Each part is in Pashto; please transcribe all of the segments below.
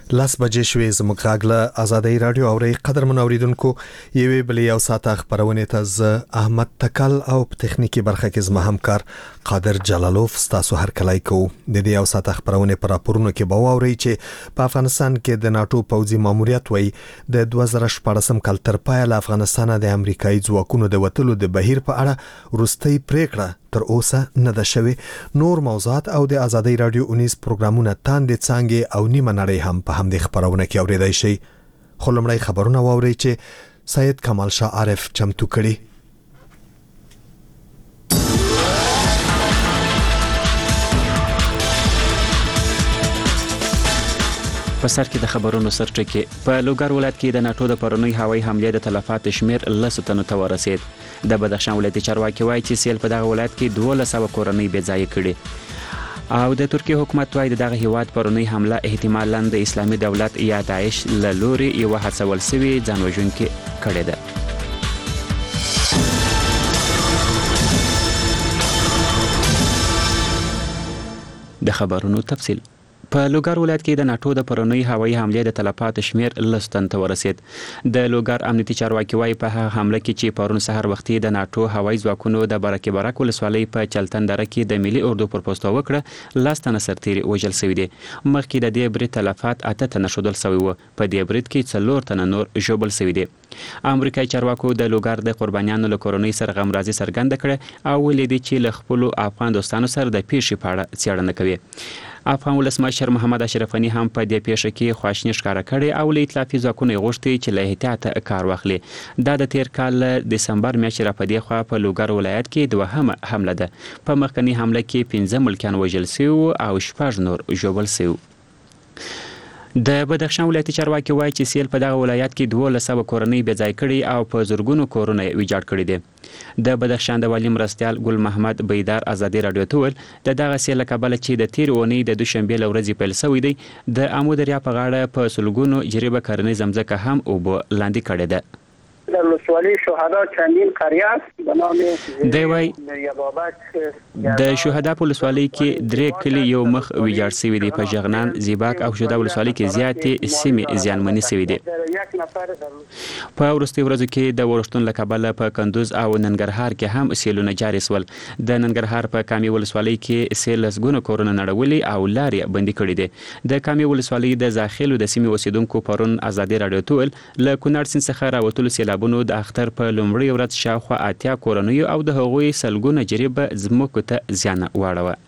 لاس بجې شوې زموږ غږ له آزادۍ رادیو اوري قدرمن اوریدونکو یوې بلې یو ساعت خبرونه ته ز احمد تکل او په تخنیکی برخه کې زما همکار قادر جلالوف تاسو هر کلای کو د دې یو ساعت خبرونه پر راپورونو کې به واوري چې په افغانستان کې د ناتو پوځي ماموریت وای د 2014 کال تر پایه له افغانستان د امریکایي ځواکونو د وټلو د بهیر په اړه وروستۍ پریکړه تر اوسه نه ده شوی. نور موضوعات او د آزادۍ رادیو 19 پروګرامونه تاندې څنګه او نیمه نړۍ هم په همدې خبرونه کې اوریدای شي. خو لمړی خبرونه واوري چې سید کمال شاه عارف چمتو کړي. په سر کې د خبرونو سرټکی په لوګر ولایت کې د ناتو د پرونی هوایي حمله د تلفات شمیر 10 تنو ته ورسید. د بدخشان ولایت چارواکي وایي چې سیل په دغه ولایت کې 1200 کورنۍ بې ځای کړي او د ترکیه حکومت وایي دغه هیواد پرونی حمله احتمالاً د اسلامي دولت یا داعش له لوري یو هڅول شوی ځانوژونکي کړي ده. د خبرونو تفصیل په لوګر ولایت کې د ناتو د پرونی هوایي حمله د تلفات شمیر 10 تن ته ورسید. د لوګر امنیتي چارواکي وایي په حمله کې چې پرون سحر وختي د ناتو هوایي ځواکونو د برکې برک ولسوالۍ په چلتن دره کې د ملي اردو پر پوسټ وکړه 10 تن سرتیري وژل شوی دي. مخکې د دې برید تلفات 8 تن شودل شوی و. په دې برید کې 4 تن نور ژوبل شوی دي. امریکایي چارواکو د لوګر د قربانیانو له کورنۍ سره غمرازي څرګنده کړه او ولیدي چې له خپل افغان دوستانو سره د پیښې په اړه څېړنه کوي. افغان ولسمشر محمد اشرف غنی هم په دې پیښه کې خواشیني ښکاره کړې او له ائتلافي ځواکونو غوښتي چې له احتیاط کار واخلي. دا د تیر کال دسمبر میاشتې را پدې خوا په لوګر ولایت کې دوهمه حمله ده. په مخکنی حمله کې 15 ملکیان وژل شوي او 6 نور ژوبل شوي. د بدخشان ولایتي چارواکي وایي چې سیل په دغه ولایت کې 1200 کورنۍ بې ځای کړي او په زرګونو کورونه ویجاړ کړي دي. د بدخشان د والی مرستیال ګل محمد بیدار آزادۍ رادیو ته ویل د دغه سیل له کبله چې د تیر اونۍ د دوشنبه لورځې پیل شوی دی د امو دریا په غاړه په سلګونو جریبه کرنې زمزکه هم اوبه لاندې کړي ده. در ولسوالی شهدا چندین قریه است به نام دیوای د شهدا په ولسوالی کې درې کلی یو مخ ویجاړ شوی دی. په ژغنان، زیباک او شهدا ولسوالی کې زیاتې سیمې زیانمنې شوی دي. په وروستي ورځو کې د ورښتون له کبله په کندوز او ننګرهار کې هم سیلونه جاري شول. د ننګرهار په کامي ولسوالی کې سیل لسګونه کورونه نړولي او لارې بندي کړي دي. د کامي ولسوالی د زاخیلو د سیمې اوسیدونکو پرون آزادۍ رادیو ته ویل له کونړ سیند څخه راوتلو سیلابونو د اختر په لومړۍ ورځ شاوخوا 80 کورنیو او د هغوی سلګونه جریبه ځمکو ته زیان واړوه.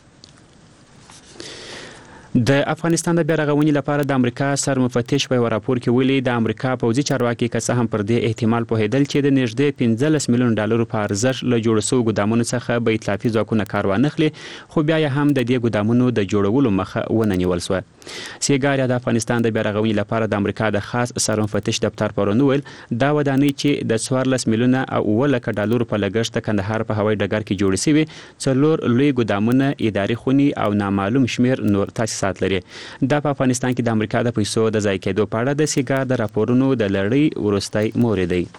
د افغانستان د بیارغونې لپاره د امریکا سر مفتش په راپور کې ویلي د امریکا پوځي چارواکي که څه هم پر دې احتمال پوهیدل چې د نږدې 15 میلیون ډالرو په ارزښت له جوړ شوو ګدامونو څخه به ائتلافي ځواکونه کار وانخلي خو بیا هم د دې ګدامونو د جوړولو مخه ونه نیول شوه. سیګاریا د افغانستان د بیارغونې لپاره د امریکا د خاص سر مفتش دفتر پرون ویل دا ودانۍ چې د 14 میلیونه او 1 لک ډالرو په لګښت د کندهار په هوایي ډګر کې جوړ شوی 4 لوی ګدامونه اداري خوني او نامعلوم شمیر نور تاسیسات لري. دا په افغانستان کې د امریکا د پیسو د ضایع کېدو په اړه د سیګار د راپورونو د لړۍ وروستی مورد دی.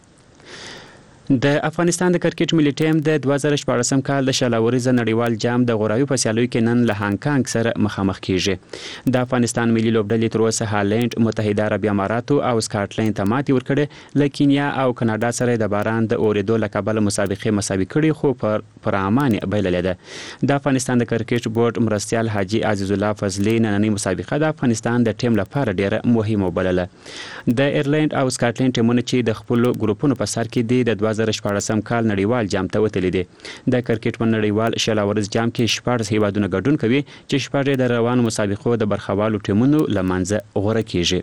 د افغانستان د کرکټ ملي ټیم د 2014 کال د شلاوريزه نړیوال جام د غوراوي په سیالیو کې نن له هانګ کانګ سره مخامخ کیږي. د افغانستان ملي لوبډلې تر اوسه هالند، متحده عربي امارات او سکاټلند ته ماتې ورکړې. له کینیا او کاناډا سره د باران د اوریدو له کبله مسابقې مساوي کړي خو پر امان بایللې ده. د افغانستان د کرکټ بورډ مرستیال حاجی عزیز الله فضلی نننۍ مسابقه د افغانستان د ټیم لپاره ډیره مهمه وبلله. د ایرلند او سکاټلند ټیمونه چې د خپل ګروپونو په سر کې دي د 2014 کال نړیوال جام ته وتلي دي. د کرکټ په نړیوال شلاورز جام کې 14 هیوادونه ګډون کوي چې 14 د روانو مسابقو د برخوالو ټیمونو لمنځه غوره کیږي.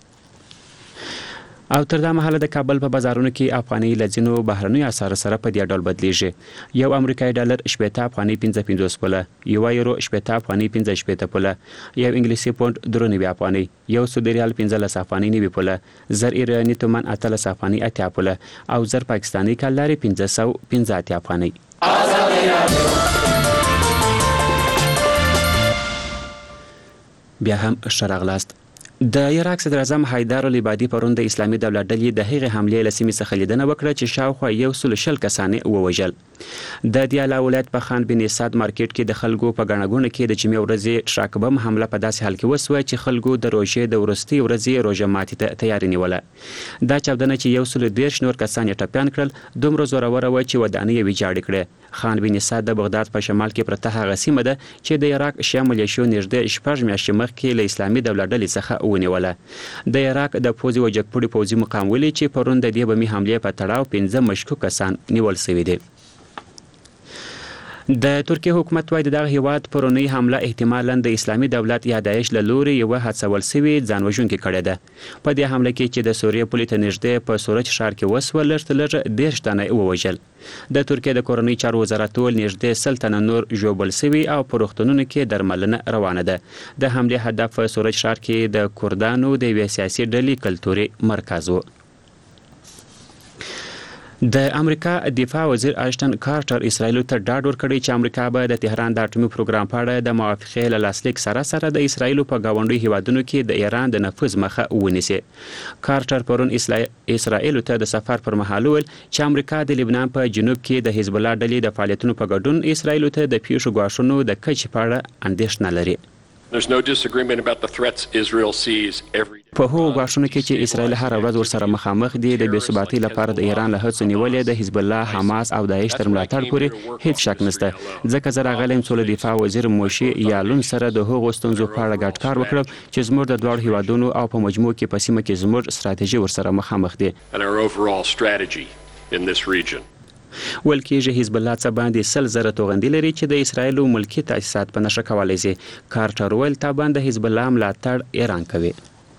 او تر دا مهاله د کابل په بازارونو کې افغاني لزینو بهرنۍ اسعار سره په دې ډول بدلیږي. یو امریکایي ډالر 80 افغاني 55 پوله، یو یورو 80 افغاني 58 پوله، یو انګلیسي پوند 93 افغاني، یو سعودي ریال 15 افغاني 90 پوله، زر ایرانی تومان 18 افغاني 80 پوله او زر پاکستاني کالاري 515 افغاني. بیا هم شرغلاست. د عراق صدر اعظم حیدر العبادي پرون د اسلامي دولت ډلې د هغې حملې له سیمې څخه لیدنه وکړه چې شاوخوا 110 کسان ووژل. د دیالا ولایت په خان بن سعد مارکیټ کې د خلکو په ګڼه کې د جمعې ورځې ټرک بم حمله په داسې حال کې وسوه چې خلکو د روژې د وروستۍ ورځې روژه ماتي ته تیاری نیوله. دا چاودنه چې 110 نور کسان یې ټپیان کړل دومره زوروره وه چې ودانۍ یې ویجاړې کړې. خان بن سعد د بغداد په شمال کې پرته هغه سیمه ده چې د عراق شیا ملیشو نږدې 6 میاشتې مخکې له اسلامي دولت ډلې څخه ونیوله. د عراق د پوځي وجګپوړي پوځي مقام ویلي چې پرون د دې بمي حملې په تړاو 15 مشکوک کسان نیول شوي دي. د ترکیه حکومت وايي دغه هیواد پرونی حمله احتمالاً د اسلامي دولت یا داعش له لوري یو هڅول شوی ځانوژونکې کړې ده. په دې حمله کې چې د سوریې پولې ته نږدې په سورج ښار کې وسوه لږ 10 تنه ووژل. د ترکیه د کورنۍ چارو وزارت ول نږدې 100 تنه نور ژوبل شوي او په روغتونونو کې درملنه روانه ده. د حملې هدف په سورج ښار کې د کردانو د یوې سیاسي ډلې کلتوري مرکز و. د امریکا دفاع وزیر اشتن کارټر اسرائیل ته ډاډ ورکړی چې امریکا به د تهران د اټومي پروګرام په اړه د موافقې له لاسلیک سره د اسرائیل په گاونډي هیوادونو کې د ایران د نفوذ مخه ونیسي. کارټر پرون اسرائیل ته د سفر پر مهال ویل چې امریکا د لبنان په جنوب کې د حزب الله ډلې د فعالیتونو په ګډون اسرائیل ته د پیښو غواښونو د کچې په اړه اندېښنه لري. There's no disagreement about the threats Israel sees every day. په هغو غواښونو کې چې اسرائیل هر ورځ ورسره مخامخ دي د بې ثباتۍ لپاره د ایران له هڅو نیولې د حزب الله، حماس او داعش تر ملاتړ پورې هیڅ شک نشته. ځکه زه راغلی یم څو له دفاع وزیر موشي یالون سره د هغو ستونزو په اړه ګډ کار وکړم چې زموږ د دواړو هیوادونو او په مجموع کې په سیمه کې زموږ ستراتیژي ورسره مخامخ دي. And our overall strategy in this region. ول کېږي حزب الله څه باندې 100,000 توغندي لري چې د اسرائیلو ملکی تاسیسات په نشه کولای شي. کارټر ویل تا باندې حزب الله ملاتړ ایران کوي.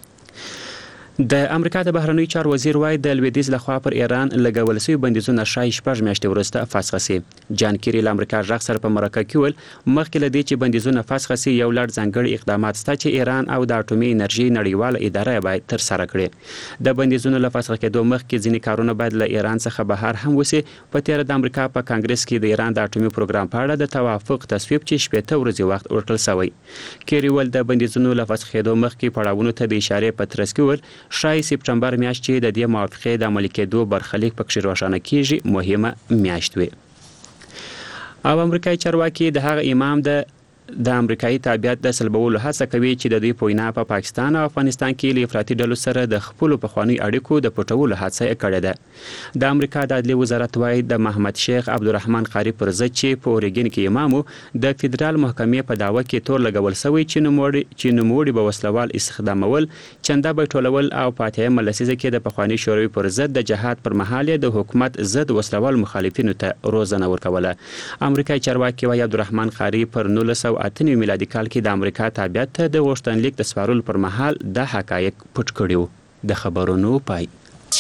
د امریکا د بهرنیو چارو وزیر وای د لویدیځ لخوا پر ایران لګول شوی بندیزونه شای 6 میاشتې وروسته فسخ شي. جان کیری له امریکا ځخ سره په مرکه کې ول مخکې له دې چې بندیزونه فسخ شي یو لړ ځانګړي اقدامات ستا چې ایران او د اټومي انرژي نړیواله اداره باید تر سره کړي. د بندیزونو له فسخ کېدو مخکې ځینې کارونه باید له ایران څخه بهر هم وسی. په تیر د امریکا په کانګرس کې د ایران د اټومي پروګرام په اړه د توافق تصویب چې 15 ورځې وخت ورکړل شوی. کیری ول د بندیزونو له فسخ کېدو مخکې پړاوونو ته د اشاره په ترڅ کې ول شای سپټمبر میاشت چې د دې موافقې د عملي کېدو برخلیک پکې روښانه کیږي مهمه میاشت وي. او امریکایي چارواکي د هغه امام د امریکایي تابعیت د سلبولو هڅه کوي چې د دوی په وینا په پاکستان او افغانستان کې له افراطي ډلو سره د خپل پخواني اړیکو د پټولو هڅه کړې ده. د امریکا د عدلي وزارت وايي د محمد شیخ عبدالرحمن قاری پر ضد چې په اورګین کې امامو د فدرال محکمې په داوا کې تور لګول شوی چې نوموړي به وسلوال استخدامول، چنده به ټولول او پاتې ملسیزه کې د پخواني شوروي پر ضد د جهاد پر مهال د حکومت ضد وسلوال مخالفینو ته روزنه ورکوله. امریکایي چارواکي وايي عبدالرحمن قاری پر 1908 میلادي کال کې د امریکا تابعیت ته د غوښتنلیک د سپارلو پر مهال د حقایق پټ کړیو. د خبرونو پای.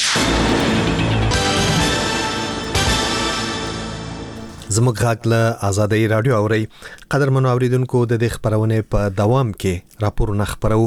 زموږ غږ له آزادۍ رادیو اوري. قدرمنو اوریدونکو د دې خبرونه په دوام کې راپورونه خبرو.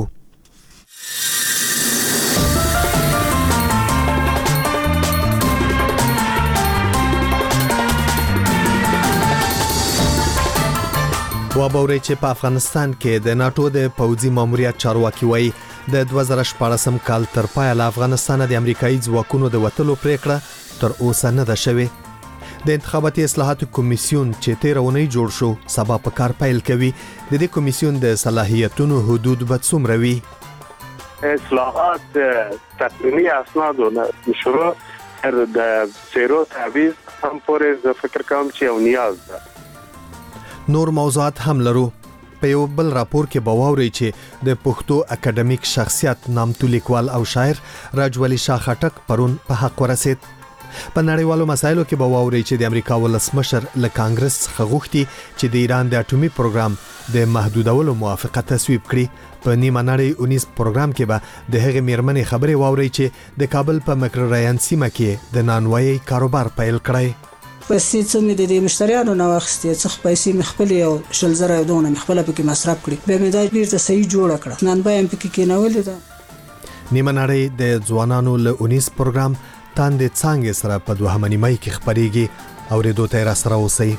وابوري چې په افغانستان کې د ناتو د پوځي ماموریت چارواکي وایي د 2014 کال تر پایه له افغانستان د امریکایي ځواکونو د وټلو پریکړه تر اوسه نه ده شوې. د انتخاباتي اصلاحاتو کمیسیون چې 13 اونۍ جوړ شو سبا په کار پیل کوي. د دې کمیسیون د صلاحیتونو حدود به څومره وي؟ اصلاحات تقنینی اسناد او شروع تر د سیرو تعویض هم پورې ز فکر کوم چې یو نیاز ده. نور موضوعات هم لرو. په یو بل راپور کې باوري چې د پښتو اکیډمیک شخصیت نامتو لیکوال او شاعر راجولی شاه خټک پرون په حق ورسید. په نړیوالو مسایلو کې باوري چې د امریکا ولسمشر له کانګرس څخه غوښتي چې د ایران د اټومي پروګرام د محدودولو موافقه تصویب کړي. په نیمه نړۍ 19 پروګرام کې به د هغې میرمنې خبرې واوري چې د کابل په مکرریان سیمه کې د نانوایي کاروبار پیل کړی. پیسې چې مې د مشتریانو نه واخیستې څخه پیسې مې خپل یو شل زره دونه مې خپل پکې مصرف کړې به مې دا بیرته صحیح جوړ کړ نن به هم پکې کېنولې ده. نیمه نړۍ د ځوانانو له 19 پروګرام تاندې څنګه سره په 2 نیمه کې خبريږي او ریډو ته را سره اوسئ.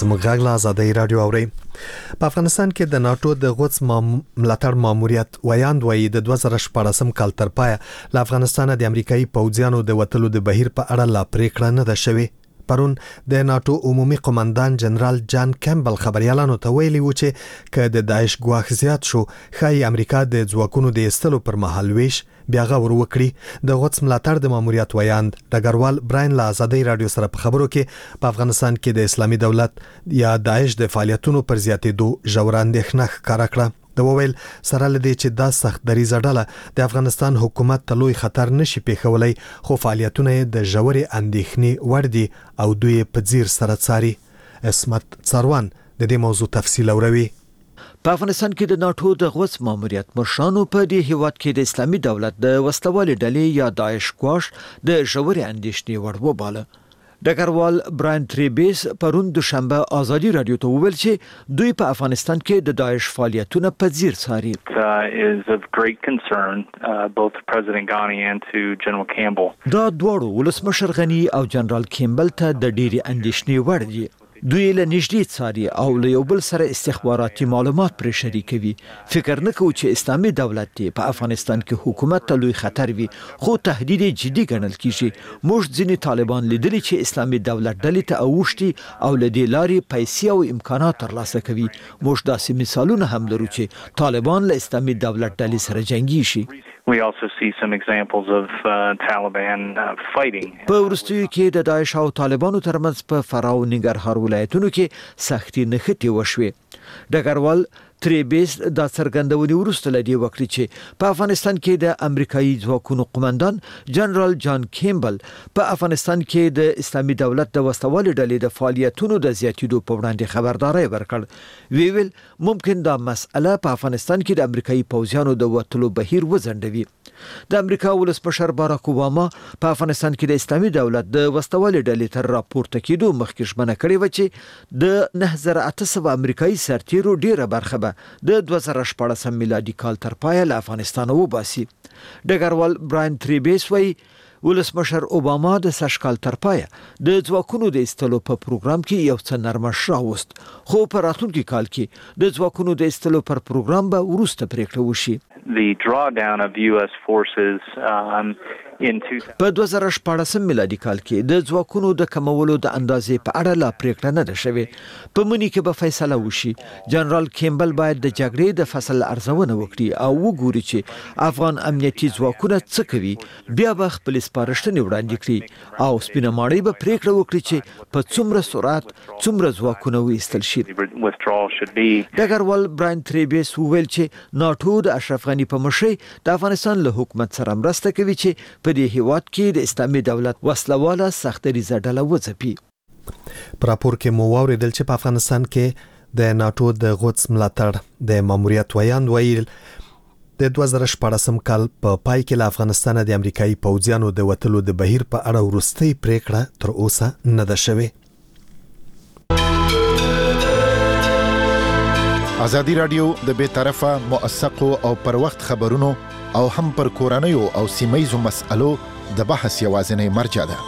زموږ غږ له آزادۍ رادیو اورئ. په افغانستان کې د ناتو د غوڅ ملاتړ ماموریت ویاند وایي د 2014 کال تر پایه له افغانستان د امریکایي پوځیانو د وتلو د بهیر په اړه لا پریکړه نه ده شوې. پرون د ناتو عمومي قومندان جنرال جان کیمبل خبريالانو ته ویلي و چې که د داعش ګواښ زیات شو ښایي امریکا د ځواکونو د ایستلو پر مهال ویش بیا غور وکړي. د غوڅ ملاتړ د ماموریت ویاند ډګروال براین له آزادۍ رادیو سره په خبرو کې په افغانستان کې د اسلامي دولت یا داعش د فعالیتونو پر زیاتېدو ژور اندېښنه ښکاره کړه. د وویل سره لدی چې دا سخت دریزه ډله د افغانستان حکومت ته لوی خطر نشي پیښولای، خو فعالیتونه د ژورې اندېښنې وړ دي او دوی په ځیر سره څاري. اسمت څاروان د دې موضوع تفصیل اوروي. په افغانستان کې د ناتو د غوڅ ماموریت مشرانو په دې هیواد کې د اسلامي دولت د وسلوالې ډلې یا داعش ګواښ د ژورې اندېښنې وړ وباله. ډګروال براین تریبیس پرون دوشنبه آزادي رادیو ته وویل چې دوی په افغانستان کې د داعش فعالیتونه په ځیر څاري. is of great concern both to President Ghani and to General Campbell. دا دواړو ولسمشر غني او جنرال کیمبل ته د ډېری اندېښنې وړ دي. دوی له نږدې څاري او له یو بل سره استخباراتي معلومات پرې شریکوي. فکر نه کوو چې اسلامي دولت په افغانستان کې حکومت ته لوی خطر وي، خو تهدید جدي ګڼل کیږي. موږ ځینې طالبان لیدلي چې اسلامي دولت ډلې ته اوښتي او له دې لارې پیسې او امکانات ترلاسه کوي. موږ داسې مثالونه هم لرو چې طالبان له اسلامي دولت ډلې سره جنګي شي. We also see some examples of Taliban fighting. په وروستیو کې د داعش او طالبانو ترمنځ په فراه او ننګرهار ولایتونو کې سختي نښتې وشوې. ډګروال تریبیس دا څرګندونې وروسته لدی وکړي چې په افغانستان کې د امریکایي ځواکونو قومندان جنرال جان کیمبل په افغانستان کې د اسلامي دولت د وسلوالې ډلې د فعالیتونو د زیاتېدو په وړاندې خبرداري ورکړ. ویل ممکن دا مسأله په افغانستان کې د امریکایي پوځیانو د وتلو بهیر وزندوي. د امریکا ولسمشر باراک اوباما په افغانستان کې د اسلامي دولت د وسلوالې ډلې تر راپورته کېدو مخکې ژمنه کړې و چې د 9800 امریکایي سرتیرو ډیره برخه د 2014 میلادي کال تر پایه له افغانستان وباسي. ډګروال براین تریبیس وایي ولسمشر اوباما د سږکال تر پایه د ځواکونو د ایستلو په پروګرام کې یو څه نرمش راوست، خو په راتلونکي کال کې د ځواکونو د ایستلو پر پروګرام به وروسته پریکړه وشي. The drawdown of US forces په 2014 میلادي کال کې د ځواکونو د کمولو د اندازې په اړه لا پریکړه نه ده شوې. په مني کې به فیصله وشي. جنرال کیمبل باید د جګړې د فصل ارزونه وکړي او وګوري چې افغان امنیتي ځواکونه څه کوي. بیا به خپل سپارښتنې وړاندې کړي او سپینه ماڼۍ به پریکړه وکړي چې په څومره سرعت څومره ځواکونه وایستل شي. ډګروال براین تریبیس وویل چې ناتو د اشرف غني په مشرۍ د افغانستان له حکومت سره مرسته کوي چې په دې هیواد کې د اسلامي دولت وسلواله سخت دریزه ډله وځپي. په راپور کې مو واوریدل چې په افغانستان کې د ناتو د غوڅ ملاتړ د ماموریت ویاند ویل د 2014 کال په پای کې له افغانستان د امریکایي پوځیانو د وتلو د بهیر په اړه وروستۍ پریکړه تر اوسه نه ده شوې. آزادي رادیو د بې طرفه موثقو او پر وخت خبرونو او هم پر کورنیو او سیمایزو مسألو د بحث یوازینی مرجع ده.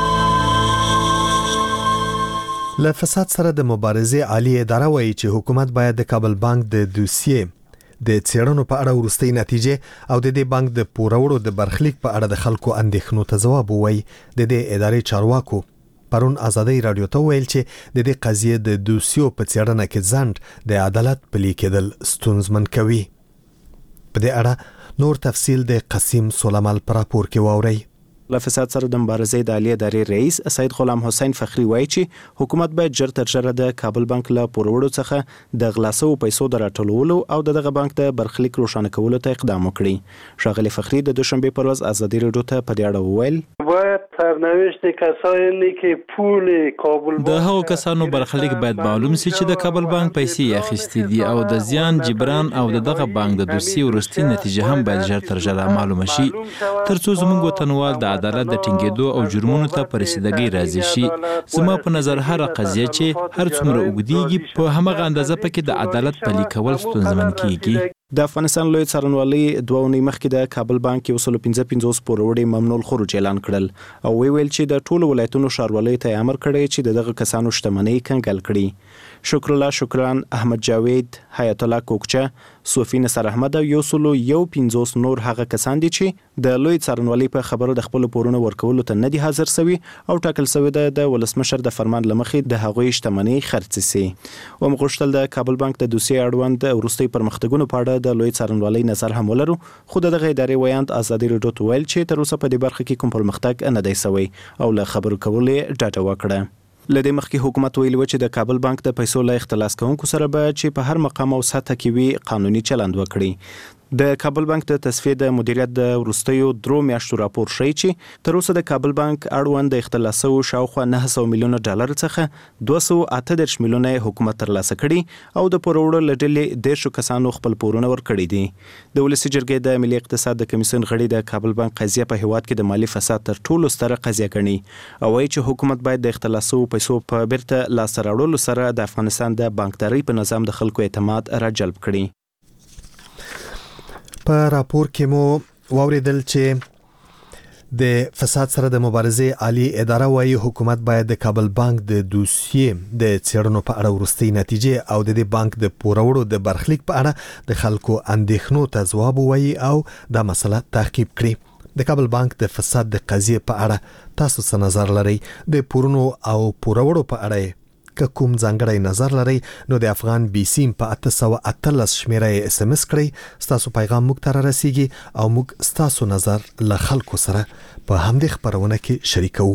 له فساد سره د مبارزې عالی اداره وایي چې حکومت باید د کابل بانک د دوسیې د څېړنو په اړه وروستۍ نتیجې او د دې بانک د پوروړو د برخلیک په اړه د خلکو اندېښنو ته ځواب ووایي. د دې ادارې چارواکو پرون آزادۍ رادیو ته ویل چې د دې قضیې د دوسیو په څېړنه کې ځنډ د عدالت پلي کېدل ستونزمن کوي. په دې اړه نور تفصیل د قسیم سلیمان پر راپور کې واوري. له فساد سره د مبارزې د عالی ادارې رئیس سید غلام حسین فخری وایي چې حکومت باید ژر تر ژره د کابل بانک له پوروړو څخه د غلاسو پیسو د راټولولو او دغه بانک د برخلیک روښانه کولو ته اقدام وکړي. ښاغلي فخری د دوشنبه پر ورځ آزادي رادیو ته په دې اړه وویل باید سرنوشت کسانی که پول کابل د هغو کسانو برخلیک باید معلوم شي چې د کابل بانک پیسې اخیستې دي او د زیان جبران او دغه بانک د دوسیې وروستۍ نتیجه هم باید ژر تر ژره معلومه شي ترڅو زموږ وطنوال د عدالت د ټینګېدو او جرمونو ته په رسیدګۍ راضي شي. زما په نظر هر قضیه چې هر څومره اوږدیږي په همغه اندازه پکې د عدالت پلي کول ستونزمن کیږي. د افغانستان لوی څارنوالۍ 2 اونۍ مخکې د کابل بانک 155 پوروړي ممنوع الخروج اعلان کړل او ویل چې د ټولو ولایتونو ښاروالۍ ته امر کړی چې دغه کسانو شتمنۍ کنګل کړي. شکر الله شکران، احمد جاوید، حیات الله کوکچه، صوفی نصر احمد او 115 نور هغه کسان دي چې د لوی څارنوالۍ په خبرو د خپل پورونو ورکولو ته نه دي حاضر سوي او ټاکل سوی د ولسمشر د فرمان لمخې د هغوی شتمنۍ خرڅ سي. ومغشتل د کابل بانک د دوسیې اړوند وروستي پرمختګونو په اړه د لوی څارنوالۍ نظر هم ولرو، خو دغه ادارې ویاند ازادي راډیو ته ویل چې تر اوسه په دې برخه کې کوم پرمختګ نه دی سوی او له خبرو کولو ډډه وکړه. لدې مخکې حکومت ویلي و چې د کابل بانک د پیسو له اختلاس کوونکو سره به چې په هر مقام او سطح کې وي قانوني چلند وکړي. د کابل بانک د تصفیه د مدیریت د وروستیو 3 میاشتو راپور ښیي چې تر اوسه د کابل بانک اړوند د اختلاسو شاوخوا 900 میلیونه ډالر څخه 238 میلیونه حکومت ترلاسه کړي او د پوروړو لډلې 10 کسانو خپل پورونه ورکړي دي. د ولسی جرګې د ملي اقتصاد د کمیسیون غړي د کابل بانک قضیه په هیواد کې د مالی فساد تر ټولو ستره قضیه ګڼي او وايي چې حکومت باید د اختلاسو پیسو په بیرته لاسته راوړلو سره د افغانستان د بانکداري په نظام د خلکو اعتماد راجلب کړي. په راپور کې مو واوریدل چې د فساد سره د مبارزې عالی اداره وايي حکومت باید د کابل بانک د دوسیې د څېړنو په اړه وروستي نتیجې او د دې بانک د پوروړو د برخلیک په اړه د خلکو اندېښنو ته ځواب ووایي او دا مسله تعقیب کړي. د کابل بانک د فساد د قضیې په اړه تاسو څه نظر لرئ؟ د پورونو او پوروړو په اړه که کوم ځانګړی نظر لرئ نو د افغان بي سیم په 818 شمیره اس ام اس کړئ. ستاسو پیغام موږ ته را رسیږي او موږ ستاسو نظر له خلکو سره په همدې خبرونه کې شریکو.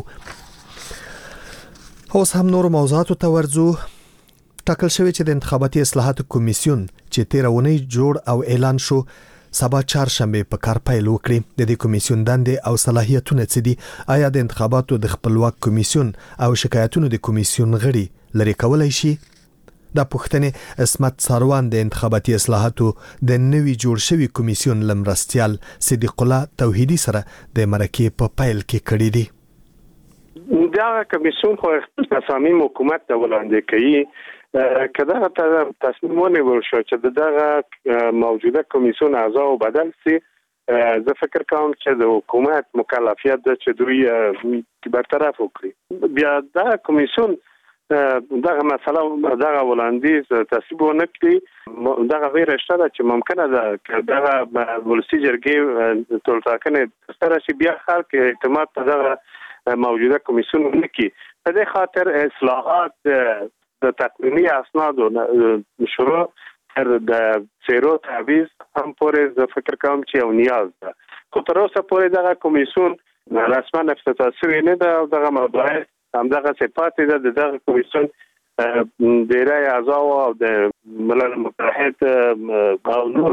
اوس هم نور موضوعاتو ته ورځو. ټاکل شوی چې د انتخاباتي اصلاحاتو کمیسیون چې 13 اونۍ جوړ او اعلان شو سبا چهارشنبه په کار پیل وکړي. د دې کمیسیون دندې او صلاحیتونه څه دي؟ آیا د انتخاباتو د خپلواک کمیسیون او شکایتونو د کمیسیون غړي لري کولای شي؟ دا پوښتنه اسمت ساروان د انتخاباتي اصلاحاتو د نوي جوړ شوی کمیسیون لمرستيال صدیق الله توحیدی سره د مرکې په پیل کې کړې دي. دا کمیسیون خو تصامیم حکومت ته وړاندې کوي. کله ته تصمیم ونیول شو چې دغه موجوده کمیسیون اعضا بدل سي، زه فکر کوم چې د حکومت مکلفیت ده چې دوی برطرف وکړي. بیا دا کمیسیون دغه مسله دغه وړاندیز تصویب ونه کړي. دغه ویره شته چې ممکنه ده دغه ولسی جرګې ټولټاکنه سره شي بیا خلک اعتماد په دغه موجوده کمیسیون نه کوي. په دې خاطر اصلاحات د تقنینی اسنادو شروع تر د سیرو تعویض هم پورې زه فکر کوم چې یو نیاز ده. خو تر اوسه پورې دغه کمیسیون رسما افتتاح شوی نه ده او دغه موضوع همدغه صفات ده. دغه کمیسیون د رای اعضا او د ملل متحد او نور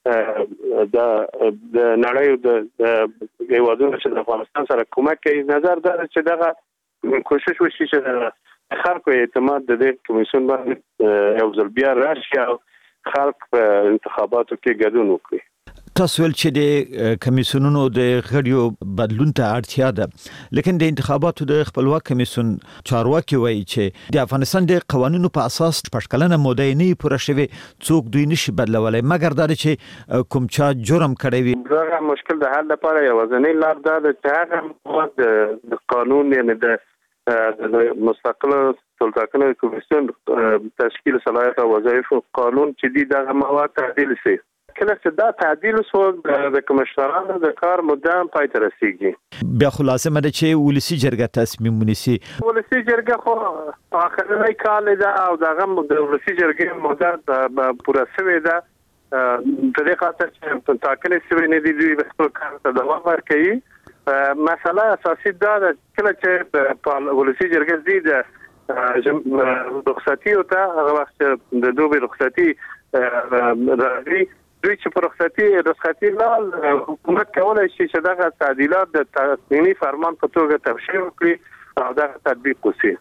د نړۍ د هیوادونو چې د افغانستان سره کومک کوي نظر ده چې دغه کوشش وشي چې خلکو اعتماد د دې کمیسیون باندې یو ځل بیا راشي او خلک په انتخاباتو کې ګډون وکړي. تاسو ول چې د کمیسیونونو د غړیو بدلون ته اړتیا ده، لیکن د انتخاباتو د خپلواک کمیسیون چارواکي وایي چې د افغانستان د قوانینو په اساس پښکلنه موده نه پوره شوی، څوک دوی نشي بدلولای مګر دا چې کوم چا جرم کړی وي. دا مشکل د حل لپاره یو ځنې لار ده چې هغه د قانون یعنی د مستقل ټولټاکنه کمیسیون تشکیل صلاحیت او وظایف قانون چې دی دغه مواد تعدیل شي. کله چې دا تعدیل شو د کمشنرانو د کار مدام پای ته رسیږي. بیا خلاصه مده چې ولسی جرګه تصمیم ونیسي. ولسی جرګه خو اخرنۍ کال ده او دغه د ولسی جرګې مدت پوره شوې ده. په دې خاطر چې ټاکنې شوې نه دي دوی به خپل کار ته دوام ورکوي. مسله اساسي ده کله چې په ولسی جرګه زی د رخصتي او ته هغه وخت د دوه رخصتي راځي دوی چې پر رخصتي لال حکومت کولای شي چې دغه تعدیلات د تقنینی فرمان په توګه تبشیر وکړي او دغه تطبیق وشي.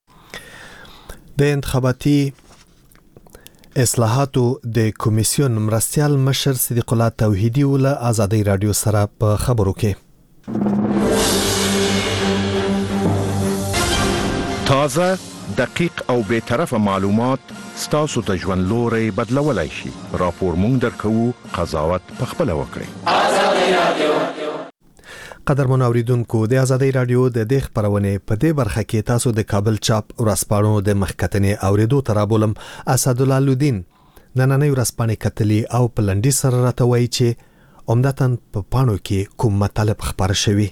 د انتخاباتي اصلاحاتو د کمیسیون مرستيال مشر صدیق الله توحیدی ول آزادی رادیو سره په خبرو کې تازه، دقیق او بی‌طرفه معلومات ستاسو ته ژوند لوري بدلولای شي. راپور مونږ درکو، قضاوت پخپله وکړئ. قدرمن اوریدونکو، د آزادۍ رادیو د دې خبرونه په دې برخه کې تاسو د کابل چاپ ورځپاڼو د مخکتنې اوریدو ترابولم اسدالله لودین نننۍ ورځپاڼې کتلي او پلنډي سره راته وایي چې عمدتاً په پاڼو کې کوم مطالب خبر شوي.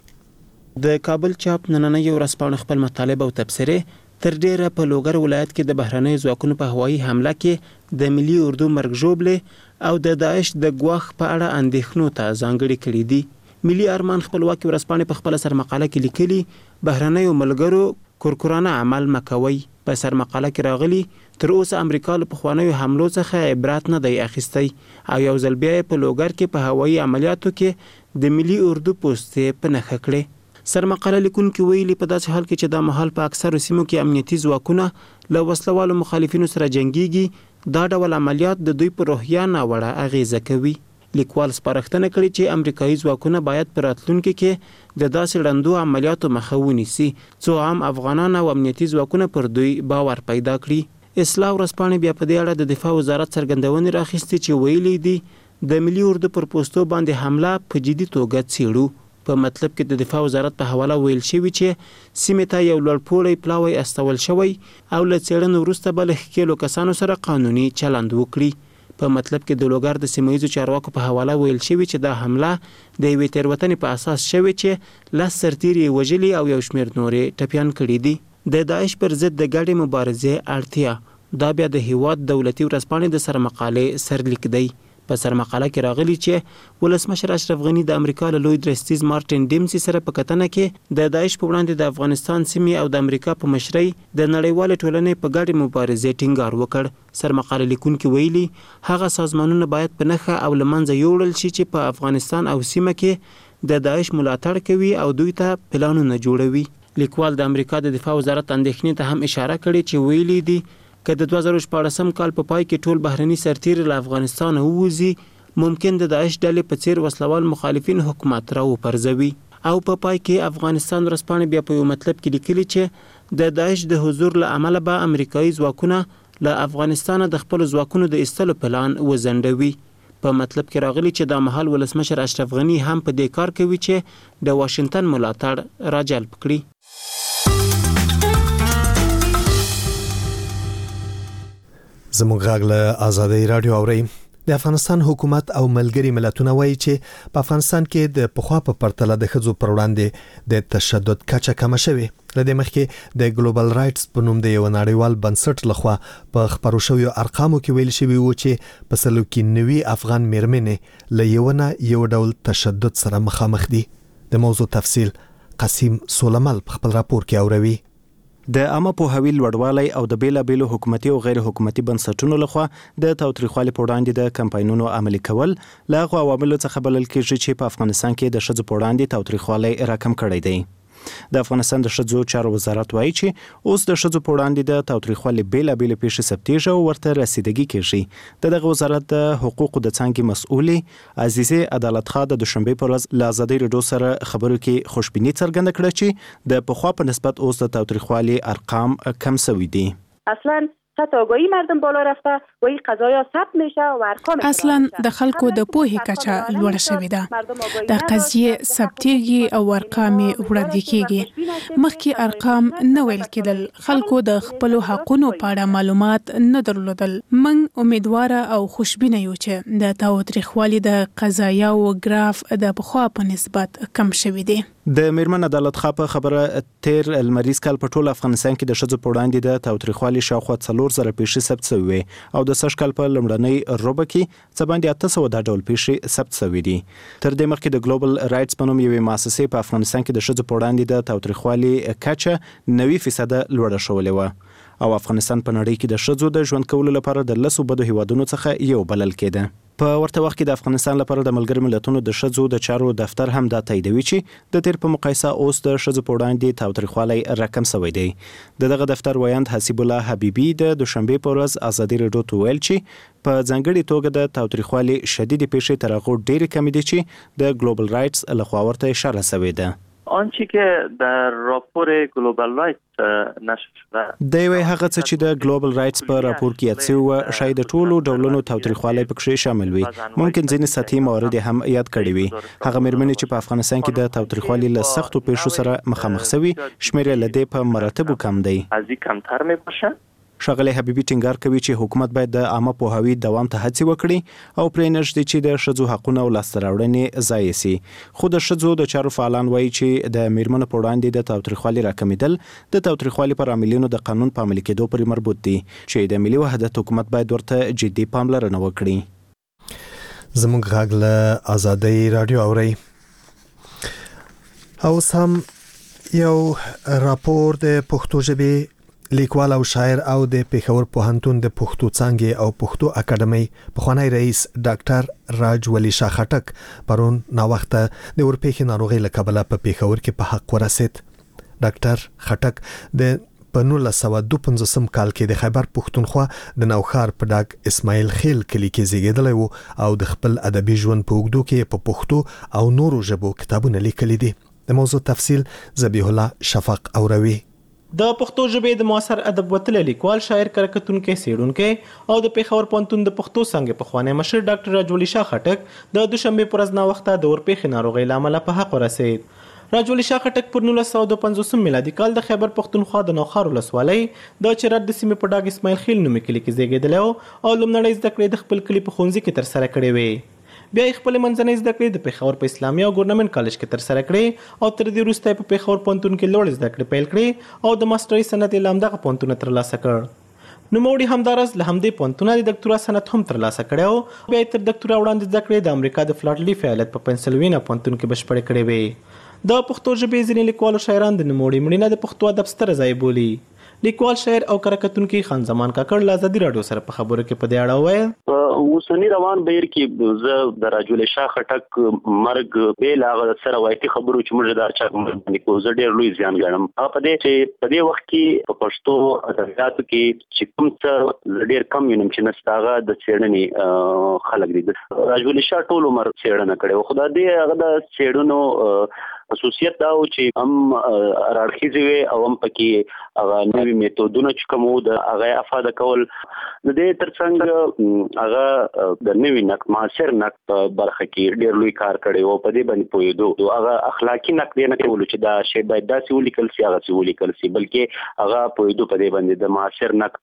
د کابل چاپ نننۍ ورځپاڼه خپل مطالب او تبصره تر ډیره په لوګر ولایت کې د بهرنۍ ځواکونو په هوایي حمله کې د ملي اردو مرګ ژوبلې او د داعش د ګواښ په اړه اندېښنو ته ځانګړي کړي دي. ملي ارمان خپلواکي ورځپاڼه په خپل سرمقاله کې لیکلي بهرنۍ ملګرو کورکورانه عمل مکوي. په سرمقاله کې راغلي تر اوسه امریکا له پخوانیو حملو څخه عبرت نه دی اخیستی او یو ځل بیا په لوګر کې په هوایي عملیاتو کې د ملي اردو پوستې په نښه کړې. سرمقاله لیکونکي ویلي په داسې حال کې چې د مهال په اکثرو سیمو کې امنیتي ځواکونه له وسلوالو مخالفینو سره جنگيږي، دا ډول عملیات د دوی په روحیه ناوړه اغیزه کوي. لیکوال سپارښتنه کړې چې امریکایي ځواکونه باید په راتلونکي کې د داسې ړندو عملیاتو مخه ونیسي څو عام افغانان او امنیتي ځواکونه پر دوی باور پیدا کړي. اصلاح ورځپاڼه بیا په دې اړه د دفاع وزارت څرګندونې راخیستې چې ویلي دي د ملي اردو پر پوستو باندې حمله په جدي توګه څیړو. په مطلب کې د دفاع وزارت په حواله ویل شوی چې سیمې ته یو لوړپوړی پلاوی استول شوی او له څېړنې وروسته به له ښکېلو کسانو سره قانوني چلند وکړي. په مطلب کې د لوګر د سیمه‌ییزو چارواکو په حواله ویل شوی چې دا حمله د یوې تېروتنې په اساس شوې چې 10 سرتیري وژلي او یو شمېر نورې ټپیان کړي دي. د داعش پر ضد د ګډې مبارزې اړتیا دا بیا د هیواد دولتي ورځپاڼې د سرمقالې سرلیک دی. په سرمقاله کې راغلي چې ولسمشر اشرف غنی د امریکا له لوی درستیز مارټین ډیمسي سره په کتنه کې د داعش په وړاندې د افغانستان سیمې او د امریکا په مشرۍ د نړیوال ټولنې په ګډې مبارزې ټینګار وکړ. سرمقاله لیکونکي ویلي هغه سازمانونه باید په نښه او له منځه یوړل شي چې په افغانستان او سیمه کې د داعش ملاتړ کوي او دوی ته پلانونه جوړوي. لیکوال د امریکا د دفاع وزارت اندېښنې ته هم اشاره کړې چې ویلي دي که د 2014 کال په پای کې ټول بهرني سرتیري له افغانستان ووځي ممکن د داعش ډلې په څیر وسلوال مخالفین حکومت را وپرځوي. او په پای کې افغانستان ورځپاڼه بیا په یو مطلب کې لیکلي چې د داعش د حضور له امله به امریکایي ځواکونه له افغانستان د خپل ځواکونو د ایستلو پلان وزندوي. په مطلب کې راغلي چې دا مهال ولسمشر اشرف غنی هم په دې کار کوي چې د واشنگټن ملاتړ راجلب کړي. زموږ غږ له آزادۍ رادیو اوري. د افغانستان حکومت او ملګری ملتونه وایي چې په افغانستان کې د پخوا په پرتله د ښځو پر وړاندې د تشدد کچه کمه شوې. له دې مخکې د ګلوبل رائټس په نوم د یو نړیوال بنسټ لخوا په خبرو شویو ارقامو کې ویل شوی و چې په سلو کې 90 افغان میرمنې له یو ډول تشدد سره مخامخ دي. د موضوع تفصیل قاسم سولمل په خپل راپور کې اوروي. د عامه پوهاوي لوړوالی او د بیلابیلو حکومتي او غیر حکومتي بنسټونو لخوا د تاوتریخوالي په وړاندې د کمپاینونو عملي کول له هغو عواملو څخه بلل کېږي چې په افغانستان کې د ښځو په وړاندې تاوتریخوالی راکم کړی دی. د افغانستان د ښځو چارو وزارت وایي چې اوس د ښځو په وړاندې د تاوتریخوالي بیلابیلې پیښې ثبتېږي او ورته رسیدګي کېږي. دغه وزارت د حقوقو د څانګې مسؤلې عزیزې عدالت خان د دوشنبې په ورځ له آزادۍ رادیو سره خبرو کې خوشبیني څرګنده کړه چې د پخوا په نسبت اوس د تاوتریخوالي ارقام کم شوي دي. اصلا سطح آگاهی مردم بالا رفته و این قضایا ثبت میشه و ارقام اصلا د خلکو د پوهې کچه لوړه شوې ده. د قضیه ثبتېږي او ارقام وړاندې کیږي. مخکې ارقام نه ویل کېدل. خلکو د خپل حقونو په اړه معلومات نه درلودل. من امیدواره او خوشبینه یو چې د تاوتریخوالي د قضایاو ګراف د پخوا په نسبت کم شوی دی. د میرمن عدالت خان په خبره تیر المریز کال په ټول افغانستان کې د ښځو په وړاندې د تاوتریخوالي شاوخوا 4,000 پیښې ثبت شوې او د سږ کال په لومړنۍ ربع کې څه باندې 800 دا ډول پیښې ثبت شوې دي. تر دې مخکې د ګلوبل رائټس په نوم یوې مؤسسې په افغانستان کې د ښځو په وړاندې د تاوتریخوالي کچه 90% لوړه شولې وه او افغانستان په نړۍ کې د ښځو د ژوند کولو لپاره د 10 بدو هیوادونو څخه یو بلل کېده. په ورته وخت کې د افغانستان لپاره د ملګرو ملتونو د ښځو د چارو دفتر هم دا تاییدوي چې د تیر په مقایسه اوس د ښځو په وړاندې تاوتریخوالی راکم شوی دی. دغه دفتر وایند حسیب الله حبیبي د دوشنبې په ورځ آزادۍ رادیو ته ویل چې په ځانګړي توګه د تاوتریخوالي شدید پیښې تر هغو ډېرې کمې دي چې د ګلوبل رائټس لخوا ورته اشاره شوې ده. آنچه که در راپور گلوبال رایټس نشر شده د یوې هغه څه چې د ګلوبل رایټس په راپور کې یاد شوی و شاید د ټولو ډولونو تاوتریخوالی پکې شامل وي. ممکن ځینې سطحي موارد هم یاد کړي وي. هغه مېرمنې چې په افغانستان کې د تاوتریخوالي له سختو پیښو سره مخامخ شوي شمېر یې له دې په مراتبو کم دی. از این کمتر میباشه. ښاغلی حبیبي ټینګار کوي چې حکومت باید د عامه پوهاوي دوام ته هڅې وکړي او پرې نږدې چې د ښځو حقونه او لاسته راوړنې ضایع سي. خو د ښځو د چارو فعالان وایي چې د میرمنو په وړاندې د تاوتریخوالي راکمېدل د تاوتریخوالي پر عاملینو د قانون په عملي کېدو پورې مربوط دي چې د ملي وحدت حکومت باید ورته جدي پاملرنه وکړي. زموږ غږ له آزادۍ رادیو اورئ. اوس هم یو راپور د پښتو ژبې لیکوال او شاعر او د پیښور پوهنتون د پښتو څانګې او پښتو اکاډمۍ پخوانی رئیس ډاکټر راج ولی شاه خټک پرون نا وخته د ورپېښې ناروغۍ له کبله په پیښور کې په حق ورسید. ډاکټر خټک د په 1952 کال کې د خیبر پښتونخوا د نوخار په ډاګ اسماعیل خیل کلی کې زیږیدلی و او د خپل ادبي ژوند په اوږدو کې په پښتو او نورو ژبو کتابونه لیکلي دي. د موضوع تفصیل ذبیح الله شفق اوروي. د پښتو ژبې د معاصر ادب وتلی لیکوال شاعر کرکټونکی څېړونکی او د پیښور پوهنتون د پښتو څانګې پخوانی مشر ډاکټر راج ولی شاه خټک د دوشنبې پر ورځ ناوخته د ورپېښې ناروغۍ له امله په حق ورسید. راج ولی شاه خټک پر 1950 میلادي کال د خیبر پښتونخوا د نوخار ولسوالۍ د چرات د سیمې په ډاګ اسماعیل خیل نومي کلي کې زیږېدلی او لومړنۍ زده کړې د خپل کلي په ښوونځي کې ترسره کړې وې. بیا یې خپل منځنۍ زده کړې د پیښور په اسلامي او ګورنمنت کالج کې ترسره کړې او تر دې وروسته په پیښور پوهنتون کې لوړ زده کړې پیل کړې او د ماسترۍ سند یې له همدغه پوهنتونه ترلاسه کړ. نوموړي همداراز له همدې پوهنتونه د ډاکټورا سند هم ترلاسه کړی او بیا یې تر ډاکټورا وړاندې زده کړې د امریکا د فلاډلیف ایالت په پنسلوینیا پوهنتون کې بشپړې کړې وې. د پښتو ژبې ځینې لیکوالو شاعران د نوموړي مړینه د پښتو ادب ستره ضایع بولي. لیکوال شاعر او کرکټونکی خان زمان کاکړ له آزادي راډیو سره په خبرو کې په دې اړه وویل اوسنی روان بهیر کې زه د راج ولی شاه خټک مرګ بیل هغه سره وایي خبرو چې موږ دا چا باندې کو زه ډېر لوی زیان ګڼم. په دې چې په دې وخت کې په پښتو ادبیاتو کې چې کوم څه ډېر کم وینم چې نستاغه د څېړنې خلک دي. راج ولی شاه ټول عمر څېړنه کړې خو دا دې هغه د څېړنو خصوصیت دا و چې هم راړخیزې وي او هم پکې هغه نوي میتودونه چې کوم د هغه افاده کول د دې ترڅنګ هغه د نوي نقد معاصر نقد په برخه کې ډېر لوی کار کړی او په دې باندې پوهېدو هغه اخلاقي نقد نه کولو چې دا شی باید داسې ولیکل سي هغه څه ولیکل سي بلکې هغه پوهېدو په دې باندې د معاصر نقد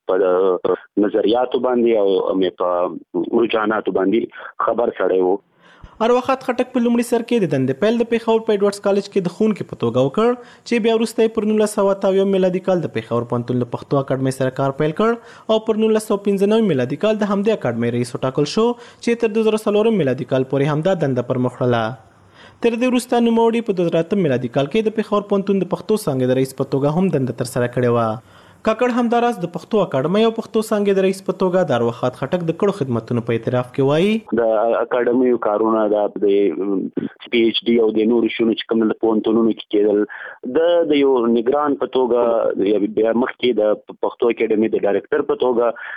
په نظریاتو باندې او په رجحاناتو باندې خبر سړی و. ارواښاد خټک په لومړي سر کې د دندې پیل د پیښور په ایډورډز کالج کې د ښوونکي په توګه وکړ چې بیا وروسته پر 1988 میلادي کال د پیښور پوهنتون له پښتو اکاډمۍ سره کار پیل کړ او پر 1995 میلادي کال د همدې اکاډمۍ رئیس وټاکل شو چې تر 2004 میلادي کال پورې همدا دنده پر مخ وړله. تر دې وروسته نوموړي په 2008 میلادي کال کې د پیښور پوهنتون د پښتو څانګې د رئیس په توګه هم دنده ترسره کړې وه. کاکړ همداراز د پښتو اکاډمۍ او پښتو څانګې د رئیس په توګه د ارواښاد خټک د کړو خدمتونو په اعتراف کې وایي د اکاډمۍ کارونه د پی ایچ ډي او د نورو شنو چې کوم له پوهنتونونو کې کېدل د یو نگران په توګه بیا مخکې د پښتو اکاډمۍ د ډایرکټر په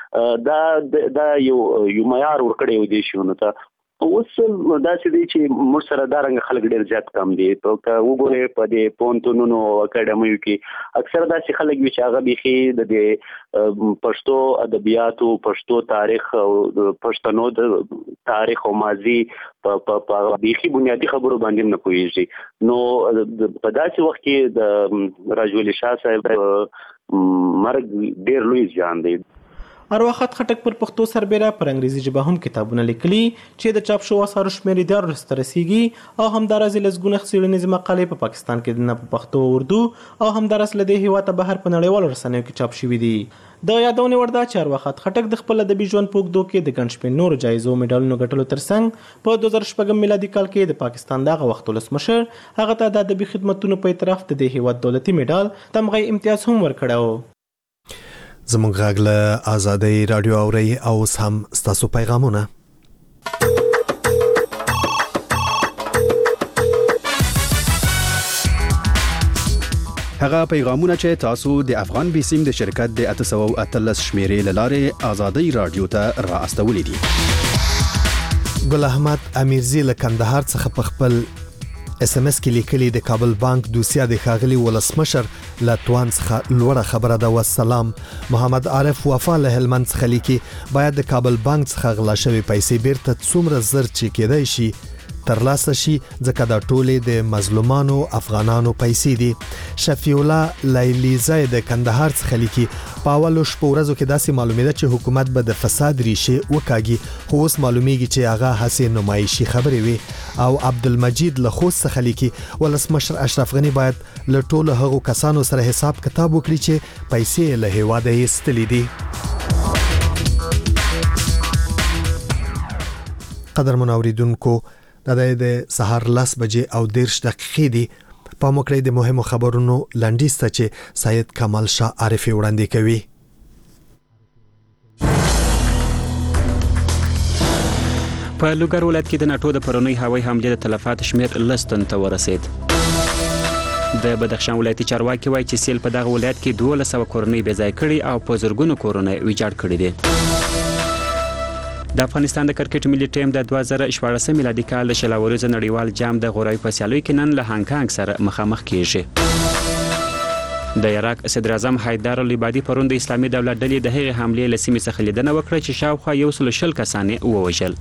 توګه دا یو معیار ورکړی و دې شنو ته. اوس داسې دی چې موږ سره دا رنګ خلک ډېر زیات کم دي. که وګورې په دې پوهنتونونو او اکاډمیو کې اکثره داسې خلک وي چې هغه بیخي د دې پښتو ادبیاتو پښتو تاریخ او پښتنو د تاریخ او ماضي په بیخي بنیادي خبرو باندې نه پوهېږي. نو په داسې وخت کې د راج ولی شاه صاحب مرګ ډېر لوی زیان دی. ارواښاد خټک پر پښتو سربېره پر انګریزي ژبه هم کتابونه لیکلي چې د چاپ شوو اثارو شمېر یې 14 ته رسیږي او همداراز لسګونه څېړنیزې مقالې په پاکستان کې نه په پښتو او اردو او همداراز له دې هېواده بهر په نړیوالو رسنیو کې چاپ شوي دي. د یادونې وړ ده چې ارواښاد خټک د خپل ادبي ژوند په اوږدو کې د ګڼ شمېر نورو جایزو میډالونو ګټلو ترڅنګ په 2006 میلادي کال کې د پاکستان دغه وخت ولسمشر هغه ته د ادبي خدمتونو په اعتراف د دې هېواد دولتي میډال تمغه امتیاز هم ورکړی و. زموږ غږ له آزادۍ راډیو اورئ او اوس هم ستاسو پیغامونه. هغه پیغامونه چې تاسو د افغان بیسیم د شرکت د 813 شمیرې له لارې آزادۍ راډیو ته را استولې دي. ګل احمد امیرزی له کندهار څخه په خپل اس ام اس کې لیکلي د کابل بانک دوسیه د ښاغلي ولسمشر له توان څخه لوړه خبره ده. والسلام. محمد عارف وفا له هلمند څخه لیکي باید د کابل بانک څخه غلا شوی پیسې بیرته څومره زر چې کېدای شي ترلاسه شي ځکه دا ټولې د مظلومانو افغانانو پیسې دي. شفیع الله لیلیزای د کندهار څخه لیکي په اولو شپو ورځو کې داسې معلومېده چې حکومت به د فساد ریښې وکاږي خو اوس معلومیږي چې هغه هسې نمایشي خبرې وي. او عبدالمجید له خوست څخه لیکي ولسمشر اشرف غنی باید له ټولو هغو کسانو سره حساب کتاب وکړي چې پیسې له هیواده یې ایستلې دي. قدرمن اوریدونکو د سهار 10 بجې او 10 دقیقې دي. په موکړې د مهمو خبرونو لنډیز ته چې سید کمال شاه عارفي وړاندې کوي. په لوګر ولایت کې د ناتو د پرونی هوایي حملې د تلفات شمیر لستن ته ورسید. د بدخشان ولایتي چارواکي وایي چې سیل په دغه ولایت کې 1200 کورنۍ بې ځای کړي او په زرګونو کورنۍ ویجاړ کړي دي. د افغانستان د کرکټ ملي ټیم د 2014 میلادي کال د شلاوريز نړیوال جام د غوړای په سیالیو کې نن له هانګ کانګ سره مخامخ کیږي. د عراق صدر اعظم حیدر العبادي پرون د اسلامي دولت ډلې د هغې حملې له سیمې څخه لیدنه وکړه چې شاوخوا 120 کسان یې ووژل.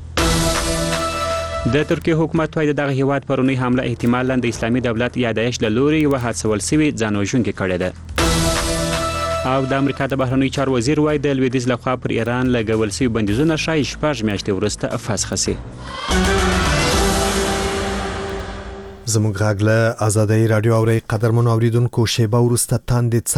د ترکیه حکومت وايي دغه هیواد پرونی حمله احتمالاً د اسلامي دولت یا داعش له لوري یوه حادثول سوي ځانوژونکې کړې ده. او د امریکا د بهرنیو چارو وزیر وايي د لویدیځ لخوا پر ایران لګول شوي بندیزونه ښایي 6 میاشتې وروسته فسخ شي. زموږ غږ له آزادۍ رادیو اوري قدرمنو اوریدونکو شیبه وروسته تاندې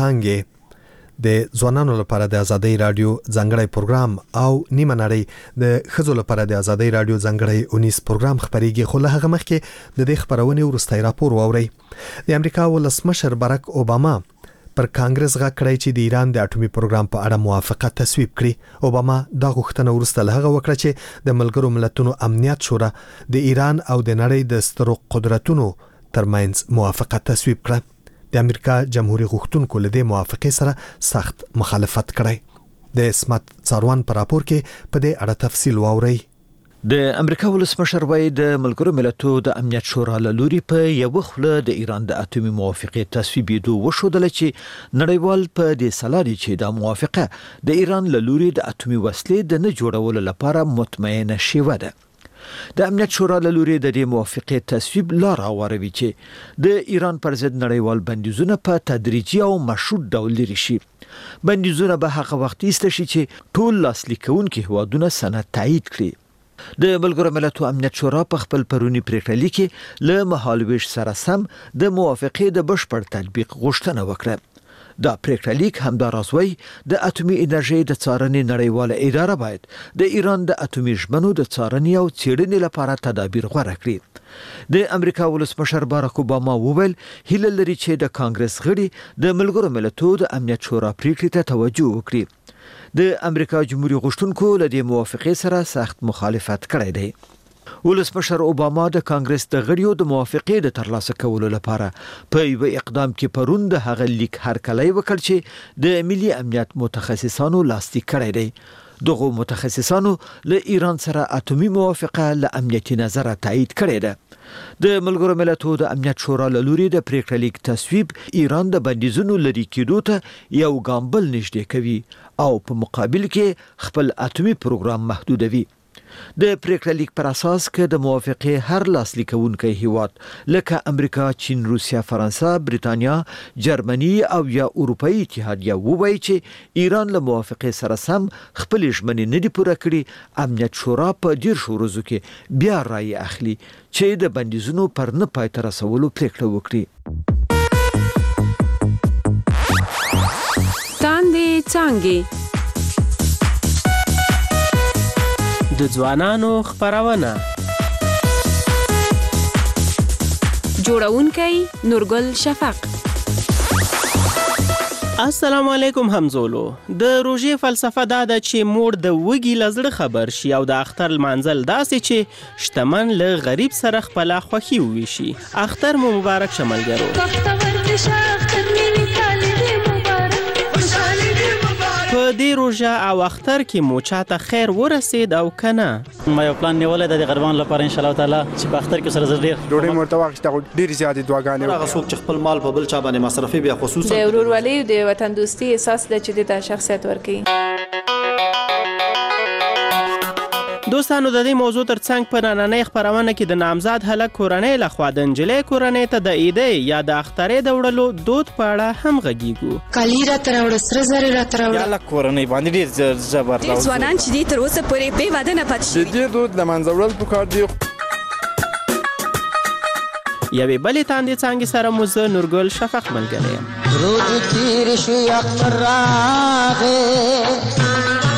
څانګې د ځوانانو لپاره د آزادۍ رادیو ځانګړی پروګرام او نیمه نړۍ د ښځو لپاره د آزادۍ رادیو ځانګړی اونیس پروګرام خبريږي. خو له هغه مخکې د دې خبرونې وروستي راپور واوري. د امریکا ولسمشر باراک اوباما پر کانګرس غږ کړی چې د ایران د اټومي پروګرام په اړه موافقه تصویب کړي. اوباما دا غوښتنه وروسته له هغه وکړه چې د ملګرو ملتونو امنیت شورا د ایران او د نړۍ د سترو قدرتونو ترمنځ موافقه تصویب کړه. د امریکا جمهوریت غوښتونکو له دې موافقې سره سخت مخالفت کړی. د اسمت څاروان په راپور کې په دې اړه تفصیل واورئ. د امریکا ولسمشر وايي د ملګرو ملتونو د امنیت شورا له لوري په یو خله د ایران د اټومي موافقې تصویبېدو وشودل چې نړیوال په دې سلاري چې د موافقه د ایران له لوري د اټومي وسلې د نه جوړولو لپاره مطمئنه شوه ده. د امنیت شورا له لوري د دې موافقې تصویب لار هواروي چې د ایران پر ضد نړیوال بندیزونه په تدریجي او مشروط ډول لري شي. بندیزونه به هغه وخت ایستل شي چې ټول لاسلیک کوونکي هیوادونه سند تایید کړي. د ملګرو ملتونو امنیت شورا په خپل پرونی پریکړه لیکي له مهالویش سره سم د موافقې د بشپړ تطبیق غوښتنه وکړه. دا پریکړه لیک همداراز وايي د اټومي انرژي د څارنې نړیواله اداره باید د ایران د اټومي ژمنو د څارنې او څېړنې لپاره تدابیر غوره کړي. د امریکا ولسمشر باراک اوباما وویل هیله لري چې د کانګرس غړي د ملګرو ملتونو د امنیت شورا پریکړې ته توجه وکړي. د امریکا جمهوریت غوښتونکو له دې موافقې سره سخت مخالفت کړی دی. ولسمشر اوباما د کانګرس د غړیو د موافقې د ترلاسه کولو لپاره په یو اقدام کې پرون د هغه لیک هرکلی وکړ چې د ملي امنیت متخصصانو لاسلیک کړی دی. دغه متخصصانو له ایران سره اټومي موافقه له امنیتي نظره تایید کړې ده. د ملګرو ملتونو د امنیت شورا له لوري د پریکړه لیک تصویب ایران د بندیزونو لري کېدو ته یو ګام بل نږدې کوي او په مقابل کې خپل اټومي پروګرام محدودوي. د پریکړه لیک پر اساس کې د موافقې هر لاسلیکونکي هیواد لکه امریکا، چین، روسیا، فرانسه، بریتانیا، جرمني او یا اروپאי اتحادیه ووایي چې ایران له موافقې سره سم خپل ژمنې نه دي پوره کړي. امنیت شورا په 10 ورځو کې بیا رائے اخلي چې د بندیزونو پر نه پای ته رسولو پریکړه وکړي. تاندې څانګې د ځوانانو خبرونه جوړونکي نورګل شفق. السلام علیکم همزولو. د روژې فلسفه دا ده چې مور د وږي له زړه خبر شي او د اختر لمانځل داسې چې شتمن له غریب سره خپله خوښي وویشي. اختر مو مبارک شه ملګرو. په دې روژې روژه او اختر کې مو چاته خیر ورسید او کنه؟ ما یو پلان نیولې د غریبانو لپاره ان شاء الله تعالی چې په اختر کې سره ډېر ډوډۍ مرته واخیسته ډېر زیاتې دعاګانې هغه څوک چې خپل مال په بل چا باندې مصرفي بیا خصوصا د ورورولۍ او د وطن دوستي احساس د چې د شخصیت ورکوي. دوستانو د دې موضوع ترڅنګ په نننۍ خپرونه کې د نامزاد هلک کورنۍ لخوا د نجلۍ کورنۍ ته د عیدۍ یا د اخترې د وړلو دود په اړه هم غږیږو. کالي راته راوړه، سره زر راته راوړه. یا هلک کورنۍ باندې ډېر زبر ډېر ځوانان چې دي تر اوسه پورې بې واده نه پاتې شوي. د دې دود له منځه وړل پکار دي. یوې بلې تاندې څانګې سره مو زه نورګل شفق ملګری یم. روز تیر شو اختر راغې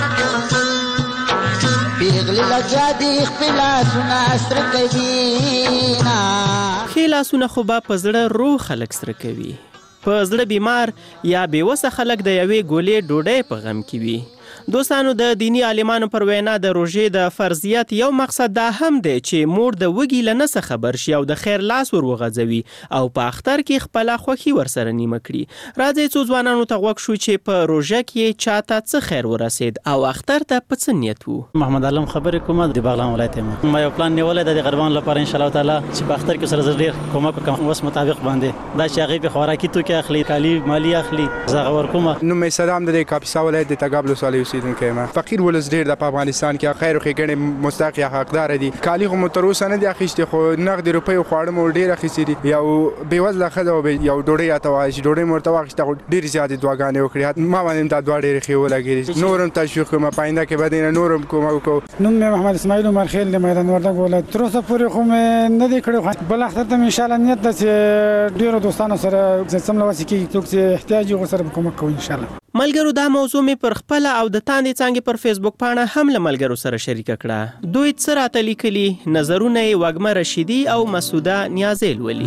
پیغلی لجادی اختلاسونه سره کوي نا ښې لاسونه خو به په زړه روغ خلک سره کوي. په زړه بیمار یا بېوسه خلک د یوې ګولې ډوډۍ په غم کې وي. دوستانو د دینی عالمانو پر وینا د روژې د فرضیت یو مقصد دا هم دی چې مور د وږي له نسه خبر شي او د خیر لاس ور وغځوي او په اختر کې خپله خوښي ورسره نیمه کړي. راځئ څو ځوانانو ته غوږ شو چې په روژه کې چاته څه خیر ورسید او اختر ته په څه نیت و. محمد علم خبرې کومه د بغلان ولایت یم. ما یو پلان نیولی د غریبانو لپاره ان شاء الله تعالی چې په اختر کې سره ډېر کومک وکړم وس مطابق باندې دا چې هغې پې خوراکي توکي اخلي، کالي مالي اخلي، زه هغه ورکومه. نوم مې سلام د کاپیسا ولایت د تګاب ولسوالۍ اوسېدونکی یم. فقیر ولس ډېر د افغانستان کې خیر او ښېګڼې مستحق یا حقدار دي. کالي خو مو تر اوسه نه دي اخیستې خو نغدې روپۍ او خواړه مو ډېر اخیستي دي. یو بېوزله ښځه وه یو ډوډۍ راته وایي چې ډوډۍ مو ورته واخیسته خو ډېرې زیاتې دعاګانې وکړې. ما باندې هم دا دوه ډېرې ښې ولګېدې. نور هم تشویق کوم په آینده کې به دې نه نور هم کوم وکړو. نوم مې محمد اسماعیل عمر خیل د میدان وردګ ولایت. تر اوسه پورې خو مې نه دی کړی. بل اختر ته مې انشاءالله نیت ده چې ډېرو دوستانو سره څومره وسې کېږي څوک چې احتیاج یې ورسره به کومک کوو انشاءالله. ملګرو دا موضوع مې پر خپله او د تاندې څانګې پر فیسبوک پاڼه هم له ملګرو سره شریکه کړه. دوی څه راته لیکلي نظرونه یې وږمه رشیدي او مسعوده نیازی لولي.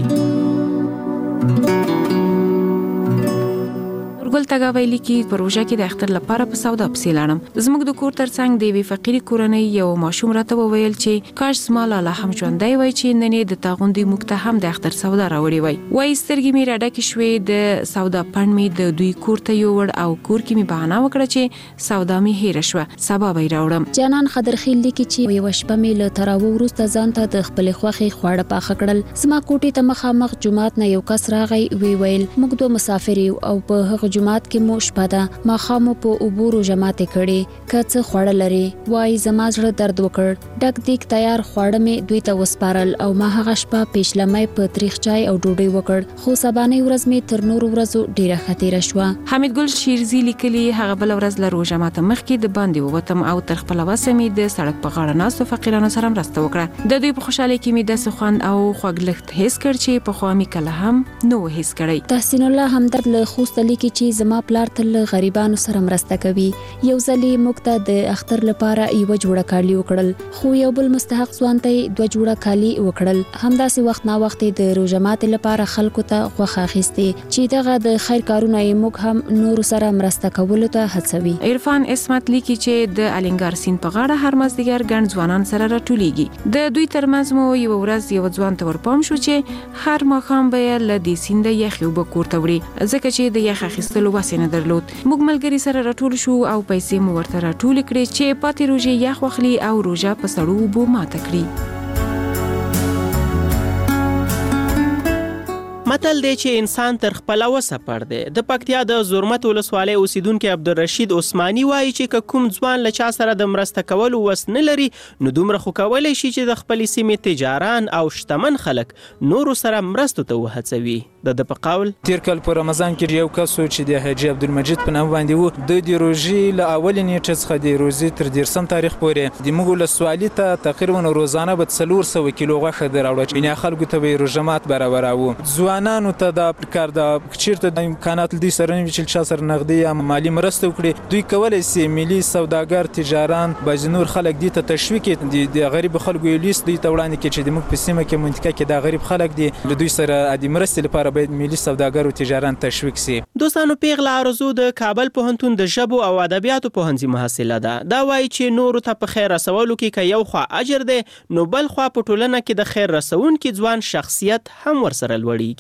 ګل تګا ویلي کې په روژه کې د اختر لپاره په سودا پسې لاړم. زموږ د کور ترڅنګ د یوې فقیرې کورنۍ یو ماشوم راته وویل چې کاش زما لالا هم ژوندی وای چې نن یې د تا غوندې موږ ته هم د اختر سودا راوړې وای. وایي سترګې مې راډکې شوې، د سودا پڼ مې د دوی کور ته یوړ او کور کې مې بهانه وکړه چې سودا مې هېره شوه، سبا به یې راوړم. جانان خضرخیل لیکي چې یوه شپه مې له تراوه وروسته ځان ته د خپلې خوښې خواړه پاخه کړل. زما کوټې ته مخامخ جومات نه یو کس راغی، وی ویل موږ دوه مسافر یو او په هغه جومات کې مو شپه ده، ماښام په اوبو روژه ماتې کړې، که څه خواړه لرې. وایي زما زړه درد وکړ. ډک دیګ تیار خواړه مې دوی ته وسپارل او ما هغه شپه پیشلمی په تریخ چای او ډوډۍ وکړ. خو سبانۍ ورځ مې تر نورو ورځو ډیره ښه تېره شوه. حمید ګل شیرزي لیکلي هغه بله ورځ له روژه ماته مخکې د باندې ووتم او تر خپله وسه مې د سړک په غاړه ناستو فقیرانو سره مرسته وکړه. د دوی په خوشحالۍ کې مې داسې خوند او خوږلښت حس کړ چې پخوا مې کله هم نه و حس کړی. تحسین الله همدرد له خوست لیکي چې زما پلار تل غریبانو سره مرسته کوي. یو ځل یې موږ ته د اختر لپاره یوه جوړه کالي وکړل، خو یو بل مستحق ځوان ته یې دوه جوړه کالي وکړل. همداسې وخت ناوخت د روژه ماتې لپاره خلکو ته غوښه اخیستې چې دغه د خیر کارونه یې موږ هم نورو سره مرسته کولو ته هڅوي. عرفان اسمت لیکي چې د الینګار سیند په غاړه هر مازدیګر ګڼ ځوانان سره راټولیږي. د دوی ترمنځ مو یوه ورځ یو ځوان ته ورپام شو چې هر ماښام به یې له دې سینده یخې اوبه کور ته وړي ځکه چې د یخ اخیستلو وس یې نه درلود. موږ ملګري سره راټول شو او پیسې مو ورته راټولې کړې چې پاتې روژې یخ واخلي او روژه په سړو اوبو ماته کړي. متل دی چې انسان تر خپله وسه پړ دی. د پکتیا د زرمت ولسوالۍ اوسیدونکی عبدالرشید عثماني وایي چې که کوم ځوان له چا سره د مرسته کولو وس نه لري نو دومره خو کولی شي چې د خپلې سیمې تجاران او شتمن خلک نورو سره مرستو ته وهڅوي. د په قول تیر کال په رمضان کې یو کس چې د حاجي عبدالمجید په نام باندې وو، د روژې له اولې نیټې څخه د روزې تر 13 تاریخ پورې د موږ ولسوالي ته تقریبا روزانه به 400 کیلو غوښه دراوړه. یعنې خلکو ته به یې روژه مات برابراوه. ځوانانو ته دا کار د چیرته د امکانات دوی سره نه وي چې چا سره نغدي یا مالي مرسته وکړي. دوی کولی سي ملي سوداګر، تجاران، بعضې نور خلک دې ته تشویق کړي. د غریب خلکو یو لیست دوی ته وړاندې کړي چې زموږ په سیمه کې منطقه کې دا غریب خلک دي، له دوی سره د مرستې لپاره باید ملي سوداګر او تجاران تشویق سي. دوستانو پیغله ارزو د کابل پوهنتون د ژبو او ادبیاتو پوهنځي محصله ده. دا وایي چې نورو ته په خیر رسولو کې که یو خوا اجر دی نو بل خوا په ټولنه کې د خیر رسونکي ځوان شخصیت هم ورسره لوړیږي.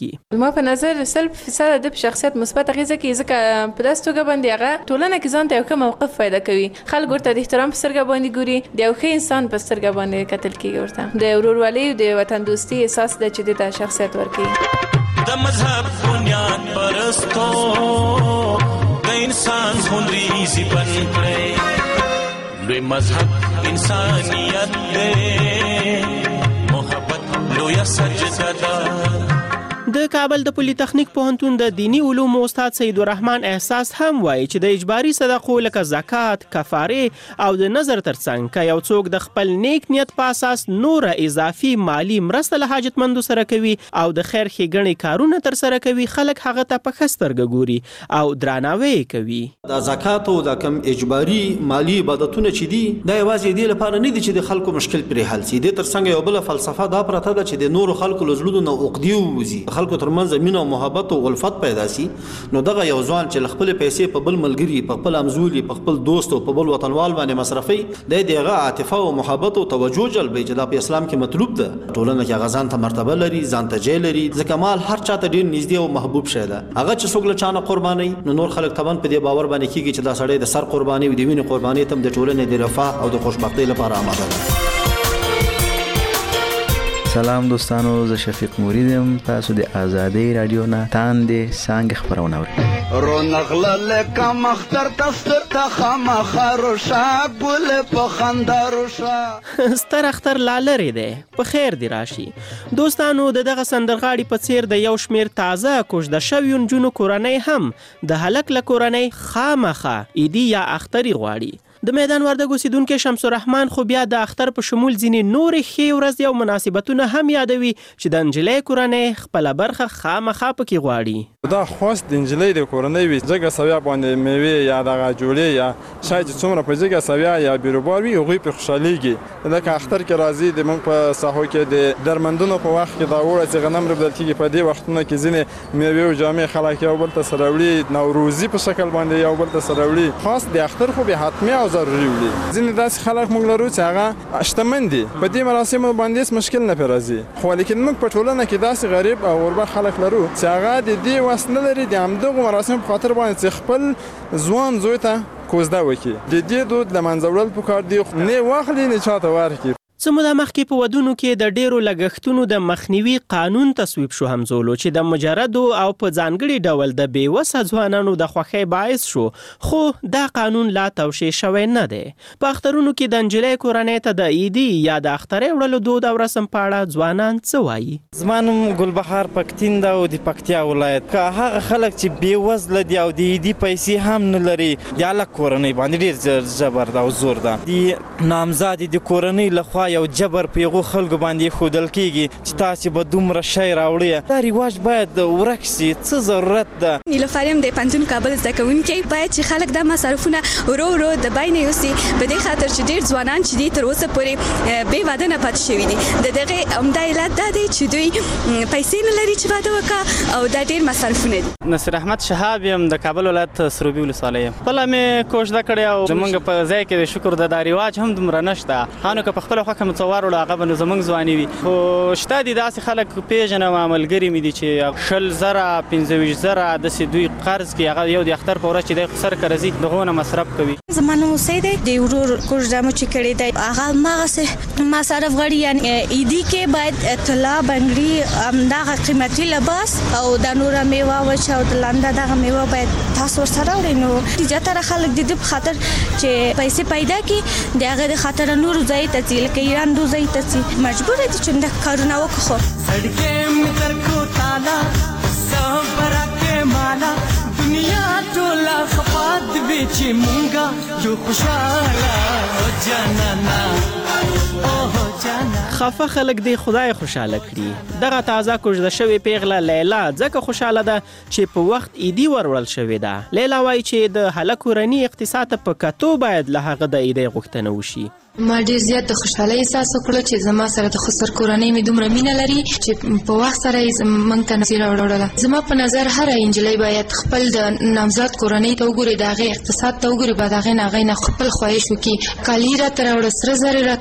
وکړي. ما په نظر 100% د شخصیت مثبت اغیزه کوي ځکه په داس توګه باندې هغه ټولنه کې ځان ته یو موقف پیدا کوي. خلک ورته د احترام په سترګه باندې ګوري، د یو ښه انسان په سترګه باندې کتل کیږي، ورته د ورورولۍ او د وطن دوستي احساس د چې د شخصیت ورکوي. د مذهب بنیاد پرستو د انسان خونریزي بن کړئ، لوی مذهب انسانیت دی، محبت لویه سجده ده. د کابل د پولی تخنیک پوهنتون د دینی علومو استاد سید الرحمن احساس هم وایي چې د اجباري صدقو لکه زکات، کفاره او د نظر ترڅنګ که یو څوک د خپل نیک نیت په اساس نور اضافي مالی مرسته له حاجتمندو سره کوي او د خیر ښېګڼې کارونه ترسره کوي، خلک هغه ته په ښه سترګه ګوري او درناوی کوي. د زکات او د کم اجباري مالی عبادتونه چې دي دا یوازې دې لپاره نه دي چې د خلکو مشکل پرې حل شي، د ترڅنګ یو بل فلسفه دا پرته ده چې د نورو خلکو له زړونو نه عقدې ووځي، خلکو ترمنځ مینه او محبت او الفت پیدا سي. نو دغه یو ځوان چې خپل پیسې په بل ملګری، په خپل امزولي، په خپل دوست او په بل وطنوال باندې مصرفي، د دغه عاطفه او محبت او توجه جلبي چې د اسلام کې مطلوب ده. ټولنه کې غزان ته مرتبه لري، ځان ته جې لري، ځکه مال هر چاته ډیر نږدې او محبوب شي ده. هغه چې څوک له چانه قرباني، نو نور خلک طبعا په دې باور باندې کیږي چې دا سړی د سر قرباني او د وینې قرباني تم د ټولنې د رفاه او د خوشبختۍ لپاره آماده ده. سلام دوستانو، زه شفیق موریدم، تاسو د آزادۍ رادیو نه تاندې څانګې خپرونه اورئ. رونق لکه مختر تستر ته خامخا روشا ګل په خندا روشا. ستر اختر لا لرې دی، په خیر دی راشي. دوستانو د دغه سندرغاړي په څیر د یو شمیر تازه کوژده شویو نجونو کورنۍ هم د هلک له کورنۍ خامخا عیدي یا اختري غواړي. د میدان وردګ اوسیدونکو شمس الرحمن خو بیا د اختر په شمول ځینې نورې ښې ورځې او مناسبتونه هم یادوي چې د نجلۍ کورنۍ خپله برخه خامخا پکې غواړي. دا خاص د نجلۍ د کورنۍ وي، ځکه سویا باندې میوې یا دغه جوړې یا شاید څومره په ځکه سویا یا بیروبار وي هغوی پرې خوشحالیږي. لکه اختر کې راځي د موږ په ساحو کې د درمندونو په وخت کې دا وړه چې غنم ربدل کېږي، په دې وختونو کې ځینې میوې او جامې خلک یو بل ته سره وړي، نوروزي په شکل باندې یو بل ته سره وړي. خاص د اختر خو به حتمي او ضروري وي. ځینې داسې خلک موږ لرو چې هغه شتمن دي، په دې مراسمو باندې هېڅ مشکل نه پرې راځي، خو لیکن موږ په ټولنه کې داسې غریب او غربه خلک لرو چې هغه د دې وس نه لري د همدغو مراسمو په خاطر باندې چې خپل ځوان زوی ته کوزده وکړي. د دې دود له منځه وړل پکار دي، نه واخلي نه چاته ورکړي. څه موده مخکې په ودونو کې د ډیرو لګښتونو د مخنیوي قانون تصویب شو همزولو چې د مجردو او په ځانګړي ډول د بیوسه ځوانانو د خوښۍ باعث شو، خو دا قانون لا توشیح شوی نه دی. په اخترونو کې د نجلۍ کورنۍ ته د عیدي یا د اخترۍ وړلو دود او رسم په اړه ځوانان څه وایي؟ زما نوم ګلبهار پکتین ده او د پکتیا ولایت. که هغه خلک چې بېوزله دي او د عیدي پیسې هم نه لري، د هلک کورنۍ باندې ډېر جبر ده او زور ده. د نامزادې د کورنۍ لخوا یو جبر په یغو خلکو باندې ښودل کیږي چې تاسې به دومره شی راوړئ. دا رواج باید ورک سي، څه ضرورت ده؟ نیلوفر یم د پوهنتون کابل زده کوونکی. باید چې خلک دا مصرفونه ورو ورو د بین یوسي، په دې خاطر چې ډېر ځوانان چې دي تر اوسه پورې بې واده نه پاتې شوي دي. د دغې عمده علت دا دی چې دوی پیسې نه لري چې واده وکړه او دا ډېر مصرفونه دي. نصیر احمد شهاب یم، د کابل ولایت سروبي ولسوالۍ یم. خپله مې کوژده کړې او زموږ په ځای کې د شکر د دا رواج هم دومره نشته. هانو که په خپله خوښه مې څه واروړه هغه به نو زموږ ځواني وي، خو شته دي داسې خلک پېژنم ملګري مې دي چې 20,000 25,000 داسې دوی قرض کړي، هغه یو د اختر په ورځ چې دی سر که راځي د هغو نه مصرف کوي. زما نوم اوسۍ دی، د ورور کوژده مو چې کړې دی هغه هماغسې مصرف غواړي. یعنې عیدي کې باید طلا، بنګړي، همدغه قیمتي لباس او د نوره میوه وچه او د لنده دغه میوه باید تاسو ورسره وړئ. نو زیاتره خلک د دې په خاطر چې پیسې پیدا کړي د هغه د خاطر نورو ځای ته ځي، لکه ایران دو ځای ته ځي، مجبور دي چې دا کارونه وکړو. سړکې مې تر کوتاله صبر کې مالا دنیا ټوله خپات وی چې مونږه یو خوشاله او جانانا او جانا. خفه خلک دی خدای خوشاله کړي. دغه تازه کوژده شوې پیغله لیلا ځکه خوشاله ده چې په وخت عیدي وروړل شوې ده. لیلا وایي چې د هلک کورني اقتصاد ته په کتو باید له هغه د عیدۍ غوښتنه وشي. ما ډیر زیات د خوشحالۍ احساس وکړ چې زما سره د خسر کورنۍ مې دومره مینه لري چې په وخت سره یې موږ ته نصیحت وروړله. زما په نظر هره نجلۍ باید خپل د نامزاد کورنۍ ته وګوري، د هغې اقتصاد ته وګوري، بعد هغې نه خپل خواهش وکړي. کالي راته راوړه، سره زر راته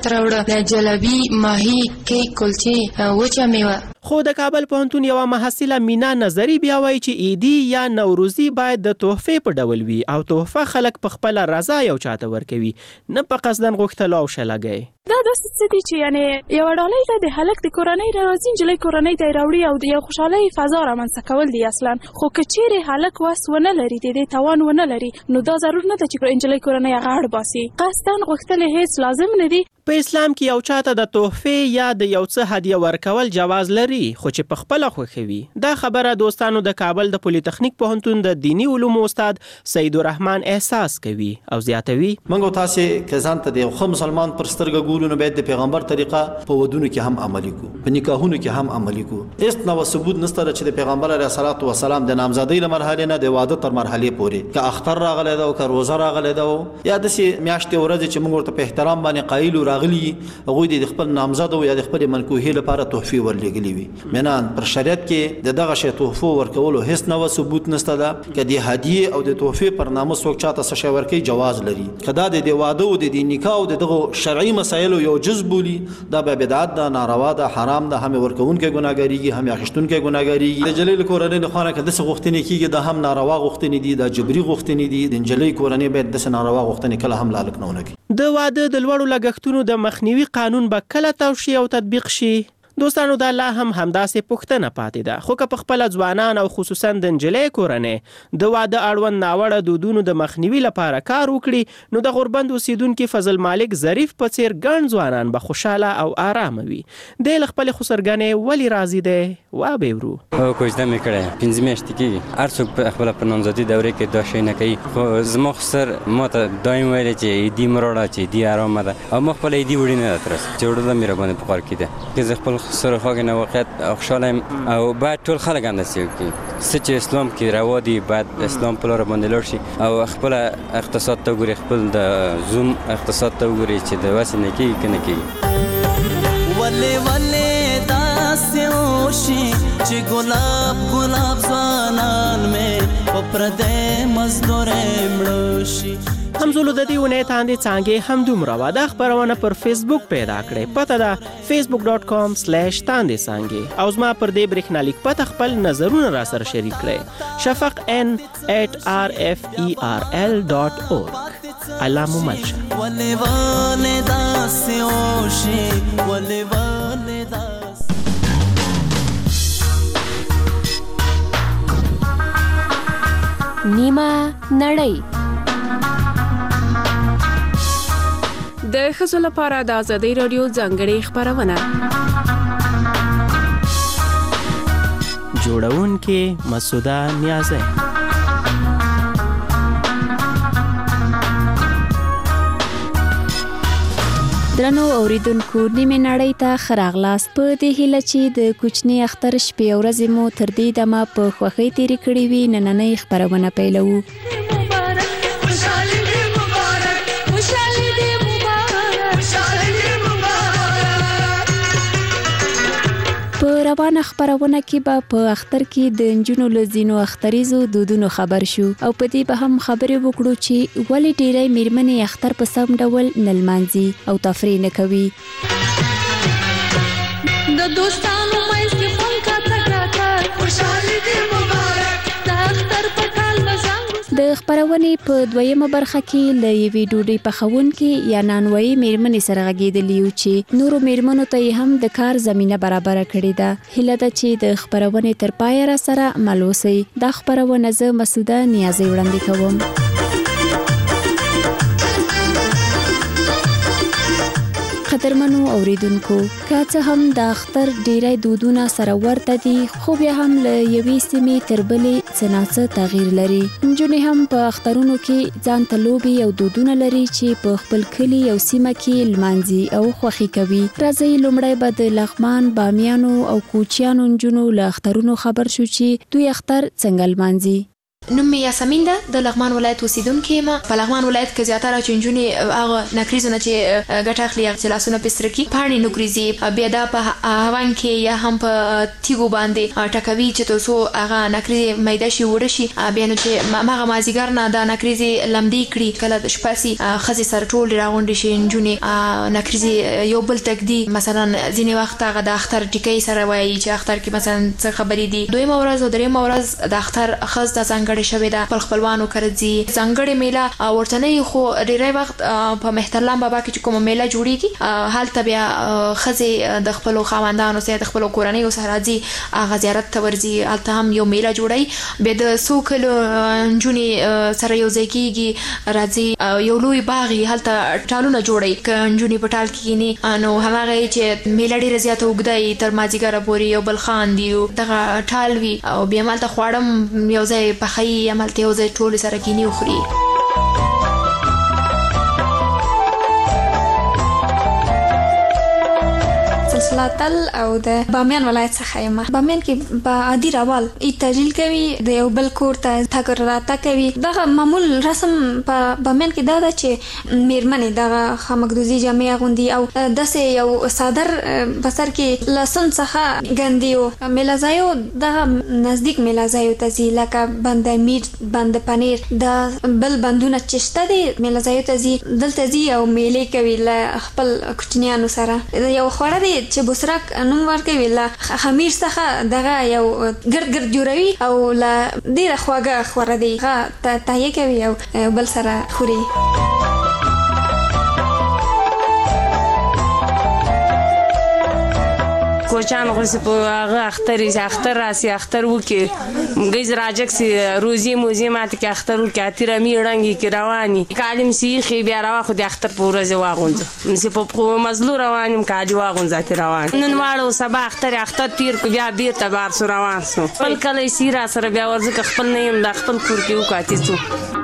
ماته راوړه د جلبي ماهي کیک کلچې وچه میوه. خو د کابل پوهنتون یوه محصله مینا نظری بیا وایي چې عیدي یا نوروزي باید د تحفې په ډول وي او تحفه خلک په خپله رضا یو چاته ورکوي، نه په قصدن غوښتلو او شلګۍ. دا داسې څه دي چې یعنې یوه ډالۍ ته د هلک د کورنۍ راځي، نجلۍ کورنۍ ته یې راوړي او د یو خوشحالۍ فضا رامنځته کول دي اصلا. خو که چیرې هلک وس ونه لري، د دې توان ونه لري، نو دا ضرور نه ده چې نجلۍ کورنۍ هغه اړ باسي. قصدن غوښتل هیڅ لازم نه دي. په اسلام کې یو چاته د تحفې یا د یو څه هدیه ورکول جواز لري، خو چې په خپله خوښوي. دا خبره دوستانو د کابل د پولی تخنیک پوهنتون د دینی علومو استاد سید الرحمن احساس کوي او زیاتوي. موږ تاسې که ځان ته د یو ښه مسلمان پر سترګه ګورو نو باید د پیغمبر طریقه په ودونو کې هم عملي کو، په نکاحونو کې هم عملي کو. هیڅ نوی ثبوت نشته چې د پیغمبر علیه الصلاۃ والسلام د نامزادۍ له مرحلې نه د واده تر مرحلې پورې که اختر راغلی ده او که روزه راغلی ده یا داسې میاشتې ورځې چې موږ ورته په احترام باندې قایل راغلي هغوی د خپل نامزد او یا د خپل منکوحې لپاره تحفې ورلېږلي وي. منان پر شریعت کې د دغه شی تحفو ورکولو هیڅ نوی ثبوت نشته ده. که د هدیې او د تحفې پر نامه څوک چاته څه شی ورکوي جواز لري. که دا د واده او د نکاح او دغه شرعي مسایلو یو جز بولي دا به بدعت ده، ناروا ده، حرام ده، هم ورکوونکی ګناهګاریږي هم اخیستونکی ګناهګاریږي. د جلیل کورنۍ نه خونه که داسې غوښتنې کېږي دا هم ناروا غوښتنې دي، دا جبري غوښتنې دي. د نجلۍ کورنۍ باید داسې ناروا غوښتنې کله هم لالک نه ونکړي. د واده د لوړو لګښتونو د مخنیوي قانون به کله توشي او تطبیق شي؟ دوستانو دا لا هم همداسې پوښتنه پاتې ده. خو که په خپله ځوانان او خصوصا د نجلۍ کورنۍ د واده اړوند ناوړه دودونو د مخنیوي لپاره کار وکړي نو د غوربند اوسیدونکي فضل مالک ظریف په څیر ګڼ ځوانان به خوشحاله او آرامه وي. دی له خپلې خسرګنې ولې راضي دی؟ وبېورو. کوژده مې کړی 5 میاشتې کېږي. هر څوک په خپله په نامزادي دورې کې دا شی نه کوي، خو زما خسر ما ته دایم ویلی چې عیدي مه راوړه چې عیدي آرامه ده او ما خپله عیدي وړې نه ده تر اوسه چې وړله مې راباندې په کار کېده. که زه خپل سره خواږه نه واقعیت خوشحاله یم او باید ټول خلک همداسې وکړي. څه چې اسلام کې روا دي باید اسلام په لاره باندې لاړ شي او خپله اقتصاد ته وګوري، خپل د زوم اقتصاد ته وګوري چې د وسې نه کېږي که نه کېږي. ولې ولې داسې وشي چې ګلاب ګلاب ځوانان مې په پردی مزدورۍ مړه شي. همزولو د دې ونې تاندې څانګې هم دومره وه. دا خپرونه پر فیسبوک پیدا کړئ. پته ده facebook.com/تاندې څانګې او زما پر دې برېښنالیک پته خپل نظرونه را سره شریک کړئ. شفق n@rferl.org. الله مو مل شه. ولې ولې داسې وشي ولې ولې داسې. نیمه نړۍ د ښځو لپاره د ازادۍ راډیو ځانګړې خپرونه. جوړونکې مسعوده نیازی. درنو اوریدونکو، نیمه نړۍ ته ښه راغلاست. په دې هیله چې د کوچني اختر شپې او ورځې مو تر دې دمه په خوښۍ تېرې کړې وي، نننۍ خپرونه پیلوو. په روانه خپرونه کې به په اختر کې د نجونو له ځینو اختریزو دودونو خبر شو او په دې به هم خبرې وکړو چې ولې ډېری میرمنې اختر په سم ډول نه لمانځي او تفریح نه کوي. د دوستانو منځ کې خوند کاته خوشحالي دې مبارک د اختر په کال مزنګ. د خپرونې په دویمه برخه کې له یوې ډوډۍ پخونکې یا نانوایي میرمنې سره غږېدلي یو چې نورو میرمنو ته یې هم د کار زمینه برابره کړې ده. هیله ده چې د خپرونې تر پایه را سره مل اوسئ. دا خپرونه زه مسعوده نیازی وړاندې کوم. قدرمنو اوریدونکو، که څه هم د اختر ډیری دودونه سره ورته دي، خو بیا هم له یوې سیمې تر بلې څه ناڅه تغییر لري. نجونې هم په اخترونو کې ځان ته لوبې او دودونه لري چې په خپل کلي او سیمه کې لمانځي او خوښي کوي. راځئ لومړی به د لغمان، بامیانو او کوچیانو نجونو له اخترونو خبر شو چې دوی اختر څنګه لمانځي. نوم مې یاسمین ده، د لغمان ولایت اوسیدونکې یم. په لغمان ولایت کې زیاتره چې نجونې هغه نکریزو نه چې ګټه اخلي چې لاسونه پرې سره کړي پاڼې نکریزي بیا دا په هاون کې یا هم په تیږو باندې ټکوي چې تر څو هغه نکریزې میده شي وړه شي. بیا نو چې هغه مازدیګر نه دا نکریزې لمدې کړي کله د شپه سي ښځې سره ټولې راغونډې شي نجونې نکریزې یو بل تږدي. مثلا ځینې وخت هغه د اختر ټیکۍ سره وایي چې اختر کې مثلا څه خبرې دي. دویمه ورځ او دریمه ورځ د اختر ښځ د ځانګړې شوې ده خپل خپلوانو کره ځي. ځانګړې میله ورته نه خو ډېری وخت په مهترلام بابا کې چې کومه میله جوړیږي هلته بیا ښځې د خپلو خاوندانو سره د خپلو کورنیو سره ځي هغه زیارت ته ورځي. هلته هم یو میله جوړوي. بیا د څو کلو نجونې سره یو ځای کېږي راځي یو لوی باغ یې هلته ټالونه جوړوي که نجونې په ټال کې کښېني نو هماغه چې میله ډېره زیاته اوږده وي تر مازدیګره پورې یو بل خاندي دغه ټال وي او بیا همالته خواړه یو ځای پخوي همالته یو ځای ټولې سره کښېني وخوري. سلسله تل او د بامیان ولایت څخه یم. بامیان کې په عادي روال تجلیل کوي د یو بل کور ته تګ راتګ کوي. دغه معمول رسم په بامیان کې دا ده چې میرمنې دغه خامکدوزي جامې اغوندي او داسې یو صادر په سر کې لسن څخه ګندي. او میله ځایو دغه نزدیک میله ځایو ته ځي لکه بند امیر، بند پنیر، د بل بندونه چې شته دي میله ځایو ته ځي. دلته ځي او میلې کوي له خپل کوچنیانو سره. یو خوړه دی چې بوسرک نوم ورکوي له خمیر څخه دغه یو ګرد ګرد جوړوي او له ډېره خواږه خوره دی هغه تهیه کوي او بل سره خوري. کوچان غوسی په هغه اختر راسي اختر وکړي ګیز راجک سي روزي موزي ماته کې اختر وکړي اتیره میړنګي کې رواني کالم سیخي بیا راو خو د اختر په ورځ واغوند مې په مزلو روانم کاج واغوند ذات روان نن واړو سبا اختر تیر کو بیا بیرته بار سو روان سو خپل کله سیرا سره بیا ورځ خپل نه يم د خپل کور کې وکاتې سو.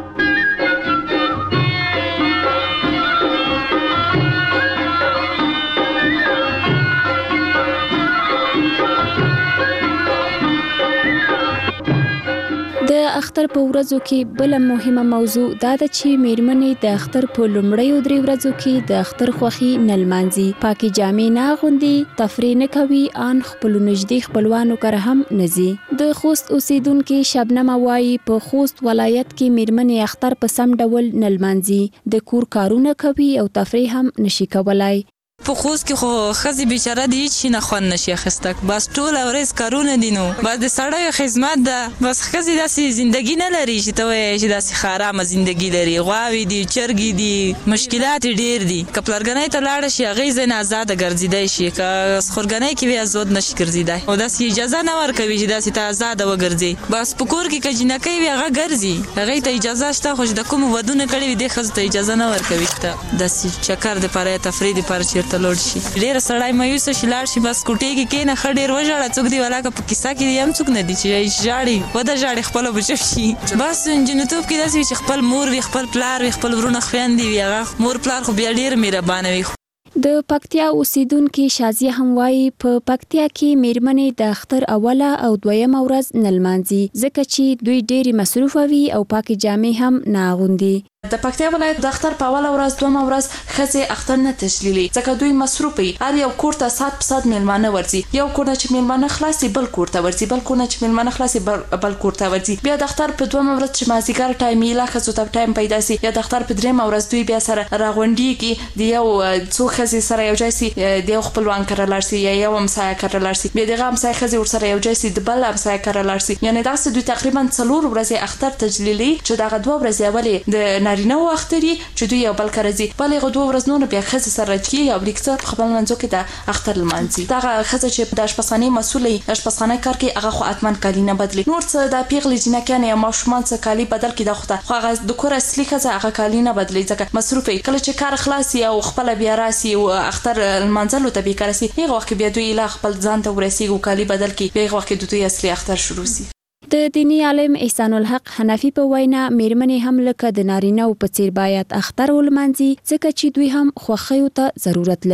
د اختر په ورځو کې بل مهمه موضوع دا ده چې میرمنې د اختر په لومړیو 3 ورځو کې د اختر خوښي نه لمانځي، پاکي جامې نه اغوندي، تفریح نه کوي، ان خپل نږدې خپلوانو کره هم نه ځي. د خوست اوسیدونکو شبنم وایي په خوست ولایت کې میرمنې اختر په سم ډول نه لمانځي، د کور کارونه کوي او تفریح هم نشي کولای. په خوست کې خو ښځې بیچاره دي چې نه خوند نشي اخیستک، بس ټوله ورځ کارونه دي نو بس د سړیو خدمت ده. بس ښځې داسې زندګي نه لري چې ته وایې چې داسې ښه ارامه زندګي لري. غواوې دي، چرګې دي، مشکلات ډېر دي. که پلرګنۍ ته لاړه شي هغې ځای نه ازاده ګرځېدی شي، که خورګنۍ کې وي ازاد نشي ګرځېدی او داسې اجازه نه ورکوي چې داسې ته ازاده وګرځې. بس په کور کې که جینکۍ وي هغه ګرځي، هغې ته اجازه شته، خو چې د کومو ودونه کړي وي دې ښځو ته اجازه نه ورکوي چې ته داسې چکر دپاره یا تفریح دپاره چېرته لوړ شي. ډېره سړی مایوسه شي لاړ شي بس کوټې کې کښېنه ښه ډېر وژاړه. څوک دی ولاکه په کیسه کې دی هم څوک نه دي چې ژاړي وده ژاړي خپله به چپ شي. بس نجونتوب کې داسې وي چې خپل مور وي، خپل پلار وي، خپل ورونه خویندې وي، هغه مور پلار خو بیا ډېر مهربانه وي. د پکتیا اوسیدونکو شازیه هم وایي په پکتیا کې میرمنې د اختر اوله او دویمه ورځ نه لمانځي ځکه چې دوی ډېرې مصروفه وي او پاکې جامې هم نه اغوندي. د پکتیا ولایت د اختر په اوله ورځ دویمه ورځ ښځې اختر نه تشلیلي ځکه دوی مصروف وي. هر یو کور ته ساعت په ساعت میلمانه ورځي، یو کور نه چې میلمانه خلاصي بل کور ته ورځي، بل کور نه چې میلمانه خلاصي بل کور ته ورځي. بیا د اختر په دویمه ورځ چې مازدیګر ټایم یې لا ښځو ته ټایم پیدا سي یا د اختر په دریمه ورځ دوی بیا سره راغونډېږي، د یو څو ښځې سره یو ځای سي، د یو خپلوان کره لاړ سي یا یو همسایه کره لاړ سي، بیا دغه همسایه ښځې ورسره یو ځای سي د بل همسایه کره لاړ سي. یعنې داسې دوی تقریبا 4 ورځې اختر تجلیلي چې دغه 2 ورځې اولې د نارینه و اختر چې دوی یو بل کره ځي، بل هغه 2 ورځې بیا ښځې سره راځي او لیکڅه په خپل منځو کې د اختر لمانځي. دغه ښځه چې د اشپزخانې مسؤله وي، د اشپزخانې کار کوي، هغه خو حتما کالي نه بدلي. نور څه د پیغلې جینکیانې یا ماشومان څه کالي بدل کړي دا خو هغه د کور اصلي ښځه هغه کالي نه بدلي ځکه مصروف وي. کله چې کار خلاص او خپل بیا راسي او اختر لمانځلو ته بیکاره سي، هغه وخت بیا دوی لا خپل ځان ته ورسیږي او کالي بدل کړي، هغه وخت دوی اصلي اختر شروع سي. د دینی عالم احسان الحق حنفي په وینا میرمنې هم لکه د نارینه په څیر باید اختر ولمانځي ځکه چې دوی هم خوښیو ته ضرورت لري.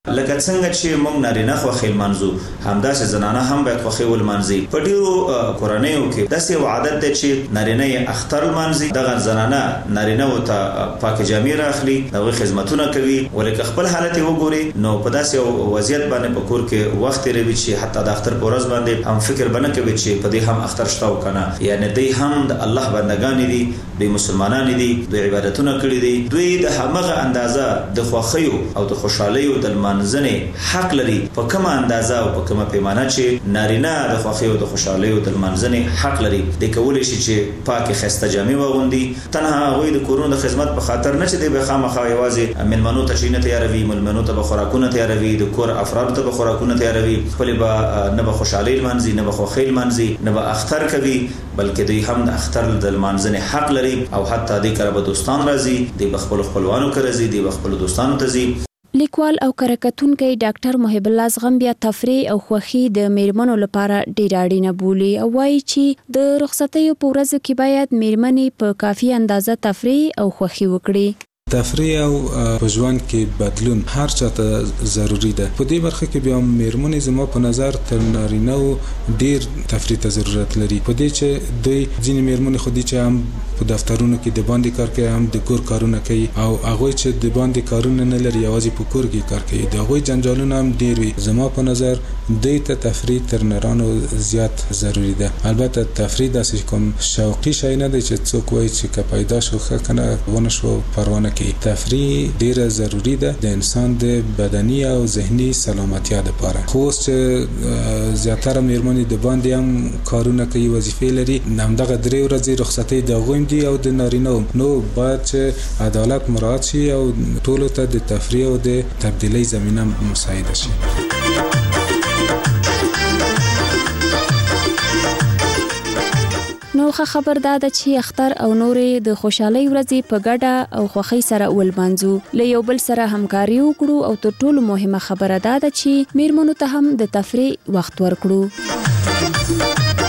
لکه څنګه چې موږ نارینه خوښي لمانځو همداسې زنانه هم باید خوښي ولمانځي. په ډیرو کورنیو کې داسې یو عادت دی چې نارینه یې اختر لمانځي، دغه زنانه نارینه ته پاک جامې راخلي، دغه خدمتونه کوي، ولکه خپل حالت وګوري نو په داسې یو وضعیت باندې په کور کې وخت تیروي چې حتی د اختر په ورځ باندې هم فکر بنه کوي چې په دې هم اختر شته او کنه. یعنی دوی هم د الله بندگان دي، دوی مسلمانان دي، دوی عبادتونه کړی دي، دوی د همغه اندازه د خوښیو او د خوشحالیو د لمانځنې حق لري په کومه اندازه او په کومه پیمانه چې نارینه د خوښیو د خوشحالیو د لمانځنې حق لري. د کولی شي چې پاکه خسته جامې واغوندي، تنها هغوی د کورونو د خدمت په خاطر نه چې د خامخا یوازې ملمنو ته شینه تیاروي، ملمنو ته خوراکونه تیاروي، د کور افراد ته خوراکونه تیاروي، خپل به نه به خوشحالي لمانځي، نه به خوښي لمانځي، نه به اختر کوي، بلکې دوی هم د اختر د لمانځنې حق لري او حتی د کره به دوستان راځي، د خپل خپلوانو کې راځي، د خپل دوستانو ته ځي. لیکوال او کرکټونکي ډاکټر محب الله زغم بیا تفریح او خوښي د میرمنو لپاره ډیر اړینه بولي او وایي چې د رخصتیو په ورځو کې باید میرمنې په کافي اندازه تفریح او خوښي وکړي. تفریح او په ژوند کې بدلون هر چاته ضروری ده. په دې برخه کې بیا میرمنې زما په نظر تر نارینه ډیر تفریح ته ضرورت لري. په دې چې دوی ځینې میرمنې خو دي چې هم په دفترونو کې د باندې کار کوي، هم د کور کارونه کوي، او هغه چې د باندې کارونه نه لري یوازې په کور کې کار کوي، د هغوی جنجالونه هم ډیر وي. زما په نظر دوی ته تفریح تر نارانو زیات ضروری ده. البته تفریح داسې کوم شوقي شی نه دی چې څوک وایي چې که پیدا شو ښه کنه ونه شو پروا نه کوي. تفریح ډیره ضروری ده د انسان د بدني او ذهني سلامتیا لپاره. خو چې زیاتره میرمنې د باندې هم کارونه کوي، وظیفې لري، همدغه 3 ورځې رخصتۍ د هغوی دي او د نارینه نو باید چې عدالت مراعات شي او ټولو ته د تفریح او د تبدیلۍ زمینه مساعده شي. نو خبر داده چې اختر او نورې د خوشحالۍ ورځې په ګډه او خوښۍ سره ولمانځو، له یو بل سره همکاري وکړو او تر ټولو مهمه خبره داده چې میرمنو ته هم د تفریح وخت ورکړو.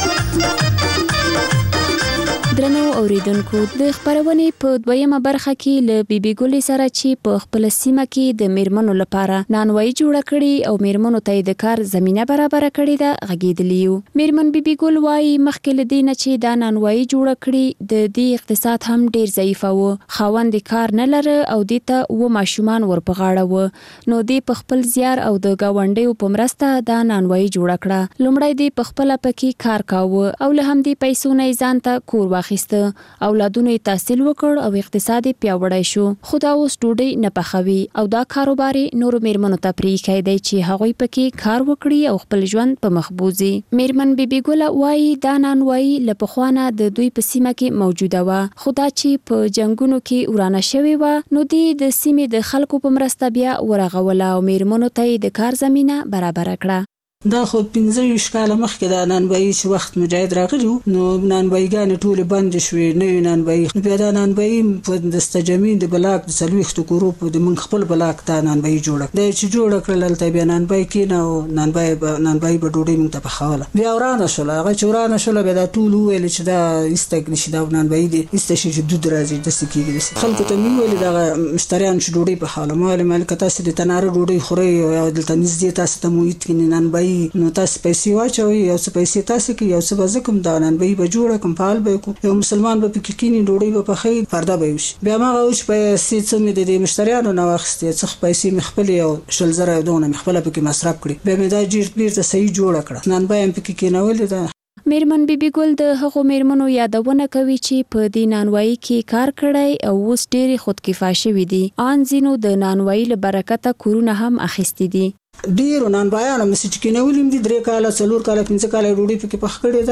درنو اوریدونکو، د خبرونې په دویمه برخه کې له بیبي ګلې سره چې په خپل سیمه کې د میرمنو لپاره نانوایی جوړه کړي او میرمنو ته د کار زمينه برابر کړي ده غږیدلی یو. میرمن بیبي ګل وايي مخکې له دې نه چې دا نانوایی جوړه کړي د دې اقتصاد هم ډیر ضعیف و، خاوند کار نه لره او دې ته و ماشومان ورپغاړه و، نو دې په خپل زیار او د گاونډیو په مرسته دا نانوایی جوړه کړه. لومړی دې په خپل پکې کار کاوه او له همدې پیسو نه ځان ته کور واخیسته، اولادونو یې تحصیل وکړ او اقتصاد پیاوړی شو. خو دا اوس ډوډۍ نه پخوي او دا کاروبار نورو میرمنو ته پرېښی دی چې هغوی پکې کار وکړي او خپل ژوند په مخ بوځي. میرمن بیبي ګل وایي دا نانوایی له پخوانه د دوی په سیمه کې موجوده وه، خو دا چې په جنګونو کې ورانه شوې وه نو دوی د سیمې د خلکو په مرسته بیا ورغوله او میرمنو ته یې د کار زمینه برابر کړه. دا خو 15 کاله مخکې دا نانوایی چې وخت مجاهد راغلی و نو نانواییګانې ټولې بندې شوې، نوې نانوایی. نو بیا دا نانوایی په دستجمین د بلاک د 40 کورو په د من خپل بلاک دا نانوایی جوړه دا چې جوړه کړل. هلته بیا نانوایی کېنه او نانوایی به ډوډۍ موږ ته پخوله. بیا ورانه شوله، هغه چې ورانه شوله بیا دا ټول وویل چې دا ایسته کړي چې دا نانوایی دی ایسته شي چې دود راځي داسې کېږي. خلکو ته مې ویلې دغه مشتریانو چې ډوډۍ پخوله، ما ویل مالکه تاسو د تناره ډوډۍ خورئ او دلته نږدې تاسو ته محیط کې نانوایی نو تاسو پیسې واچوي، یو څه پیسې تاسو کې، یو څه به زه کوم دا نانوایی به جوړه کوم، فعال به کوم، یو مسلمان به پکې کینی ډوډۍ به پخوي، پرده به وشي. بیا ما هغه چې پیسې څه مې د دې مشتریانو نه واخیستې، څه پیسې مې خپلې یو 10000 دونه مې خپله پکې مصرف کړي. بیا مې دا بیرته صحیح جوړه کړه، نانوایی هم پکې کېنولې ده. میرمن بیبي ګل د هغو میرمنو یادونه کوي چې په دې نانوایی کې کار کړی او اوس ډېرې خودکفا شوي دي. ان ځینو د نانوایی له برکته کورونه هم اخیستي دي. ډیرو نانوایانو مې چې کېنولي دي 3 کاله 4 کاله 5 کاله ډوډۍ پکې پخ کړې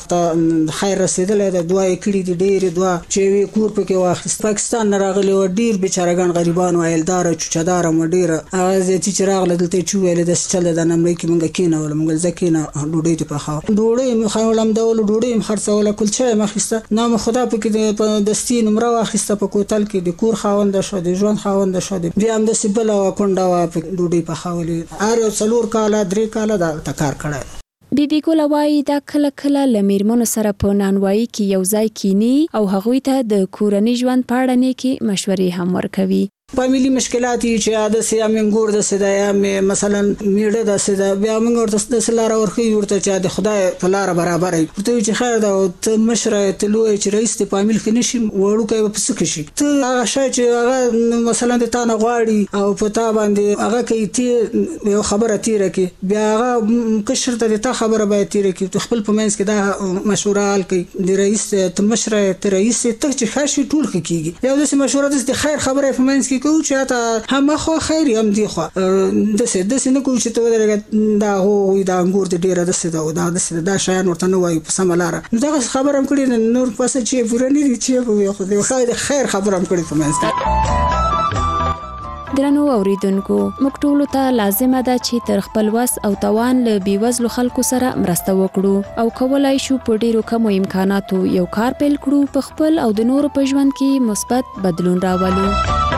ده، خیر رسېدلی ده، دعا یې کړي دي ډېرې دعا چې یوې کور پکې واخیست. پاکستان نه راغلي وه ډېر بیچارهګان غریبان وه، عیلداره چوچهداره مو ډېره. هغه زیاتي چې راغله دلته یې چې وویلې داسې چل ده نمرۍ کې مونږ کېنوله، مونږ زه کېنه ډوډۍ دې پخوه، ډوډۍ مې خولمدولو، ډوډۍ مې خرڅوله، کلچه یې مې اخیسته. نام خدا پکې په دستي نمره واخیسته، په کوتل کې د کور خاونده شوه، د ژوند خاونده شوه. بیا همداسې بله وه کونډه وه ډوډۍ پخولې، هر یو 4 کاله 3 کاله دا کار کړی. بیبي ګل وایي دا کله کله له میرمنو سره په نانوایی کې یو ځای کینی او هغوی ته د کورنۍ ژوند په اړه نیکې مشورې هم ورکوي. فامیلی مشکلات چې د سیا منګور د سدا یا مثلا میړه د سدا بیا موږ ورته د سلار ورخي ورته چې د خدای په لار برابر وي ته چې خیر دا ته مشره تلوي چې رئیس ته فامیل کې نشي وړو کوي په سکه شي ته هغه شای چې هغه مثلا د تانه غواړي او په تا باندې هغه کوي ته یو خبره تیره کې بیا هغه کشر ته تا خبره باید تیره کې خپل په منځ کې دا مشوره حل کوي د رئیس ته مشره ته رئیس ته چې خاصي ټول کیږي یو د مشوره د خیر خبره په منځ کې کوي چې تا هم خو خیر هم دی خو د څه نه کوي چې ته ودرګه دا هو دا انګور د ډیره د څه دا شایان ورته نه وایي په سم لار دا خبره هم کړی نور پاسه چې پورنی دي چې خو د خیر خبره هم کړی په منځ کې درنو اوریدونکو موږ ټول ته لازمه ده چې تر خپل وس او توان له بیوزلو خلکو سره مرسته وکړو او کولای شو په ډیرو کمو امکاناتو یو کار پیل کړو په خپل او د نورو په ژوند کې مثبت بدلون راولو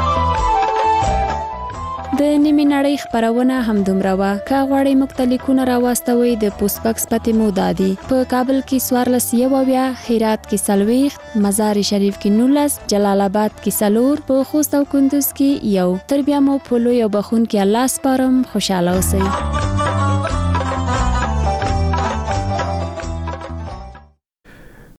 د نیمه نړۍ خبرونه هم دومره وا کا غواړي مختلفونه راوستوي د پوسپکس پته مودادي په کابل کې 14 هرات کې 40 مزار شریف کې 19 جلال آباد کې 4 په خوست او کندوز کې 1 تر بیا مو په لوی او بخون کې الله سپارم خوشاله اوسئ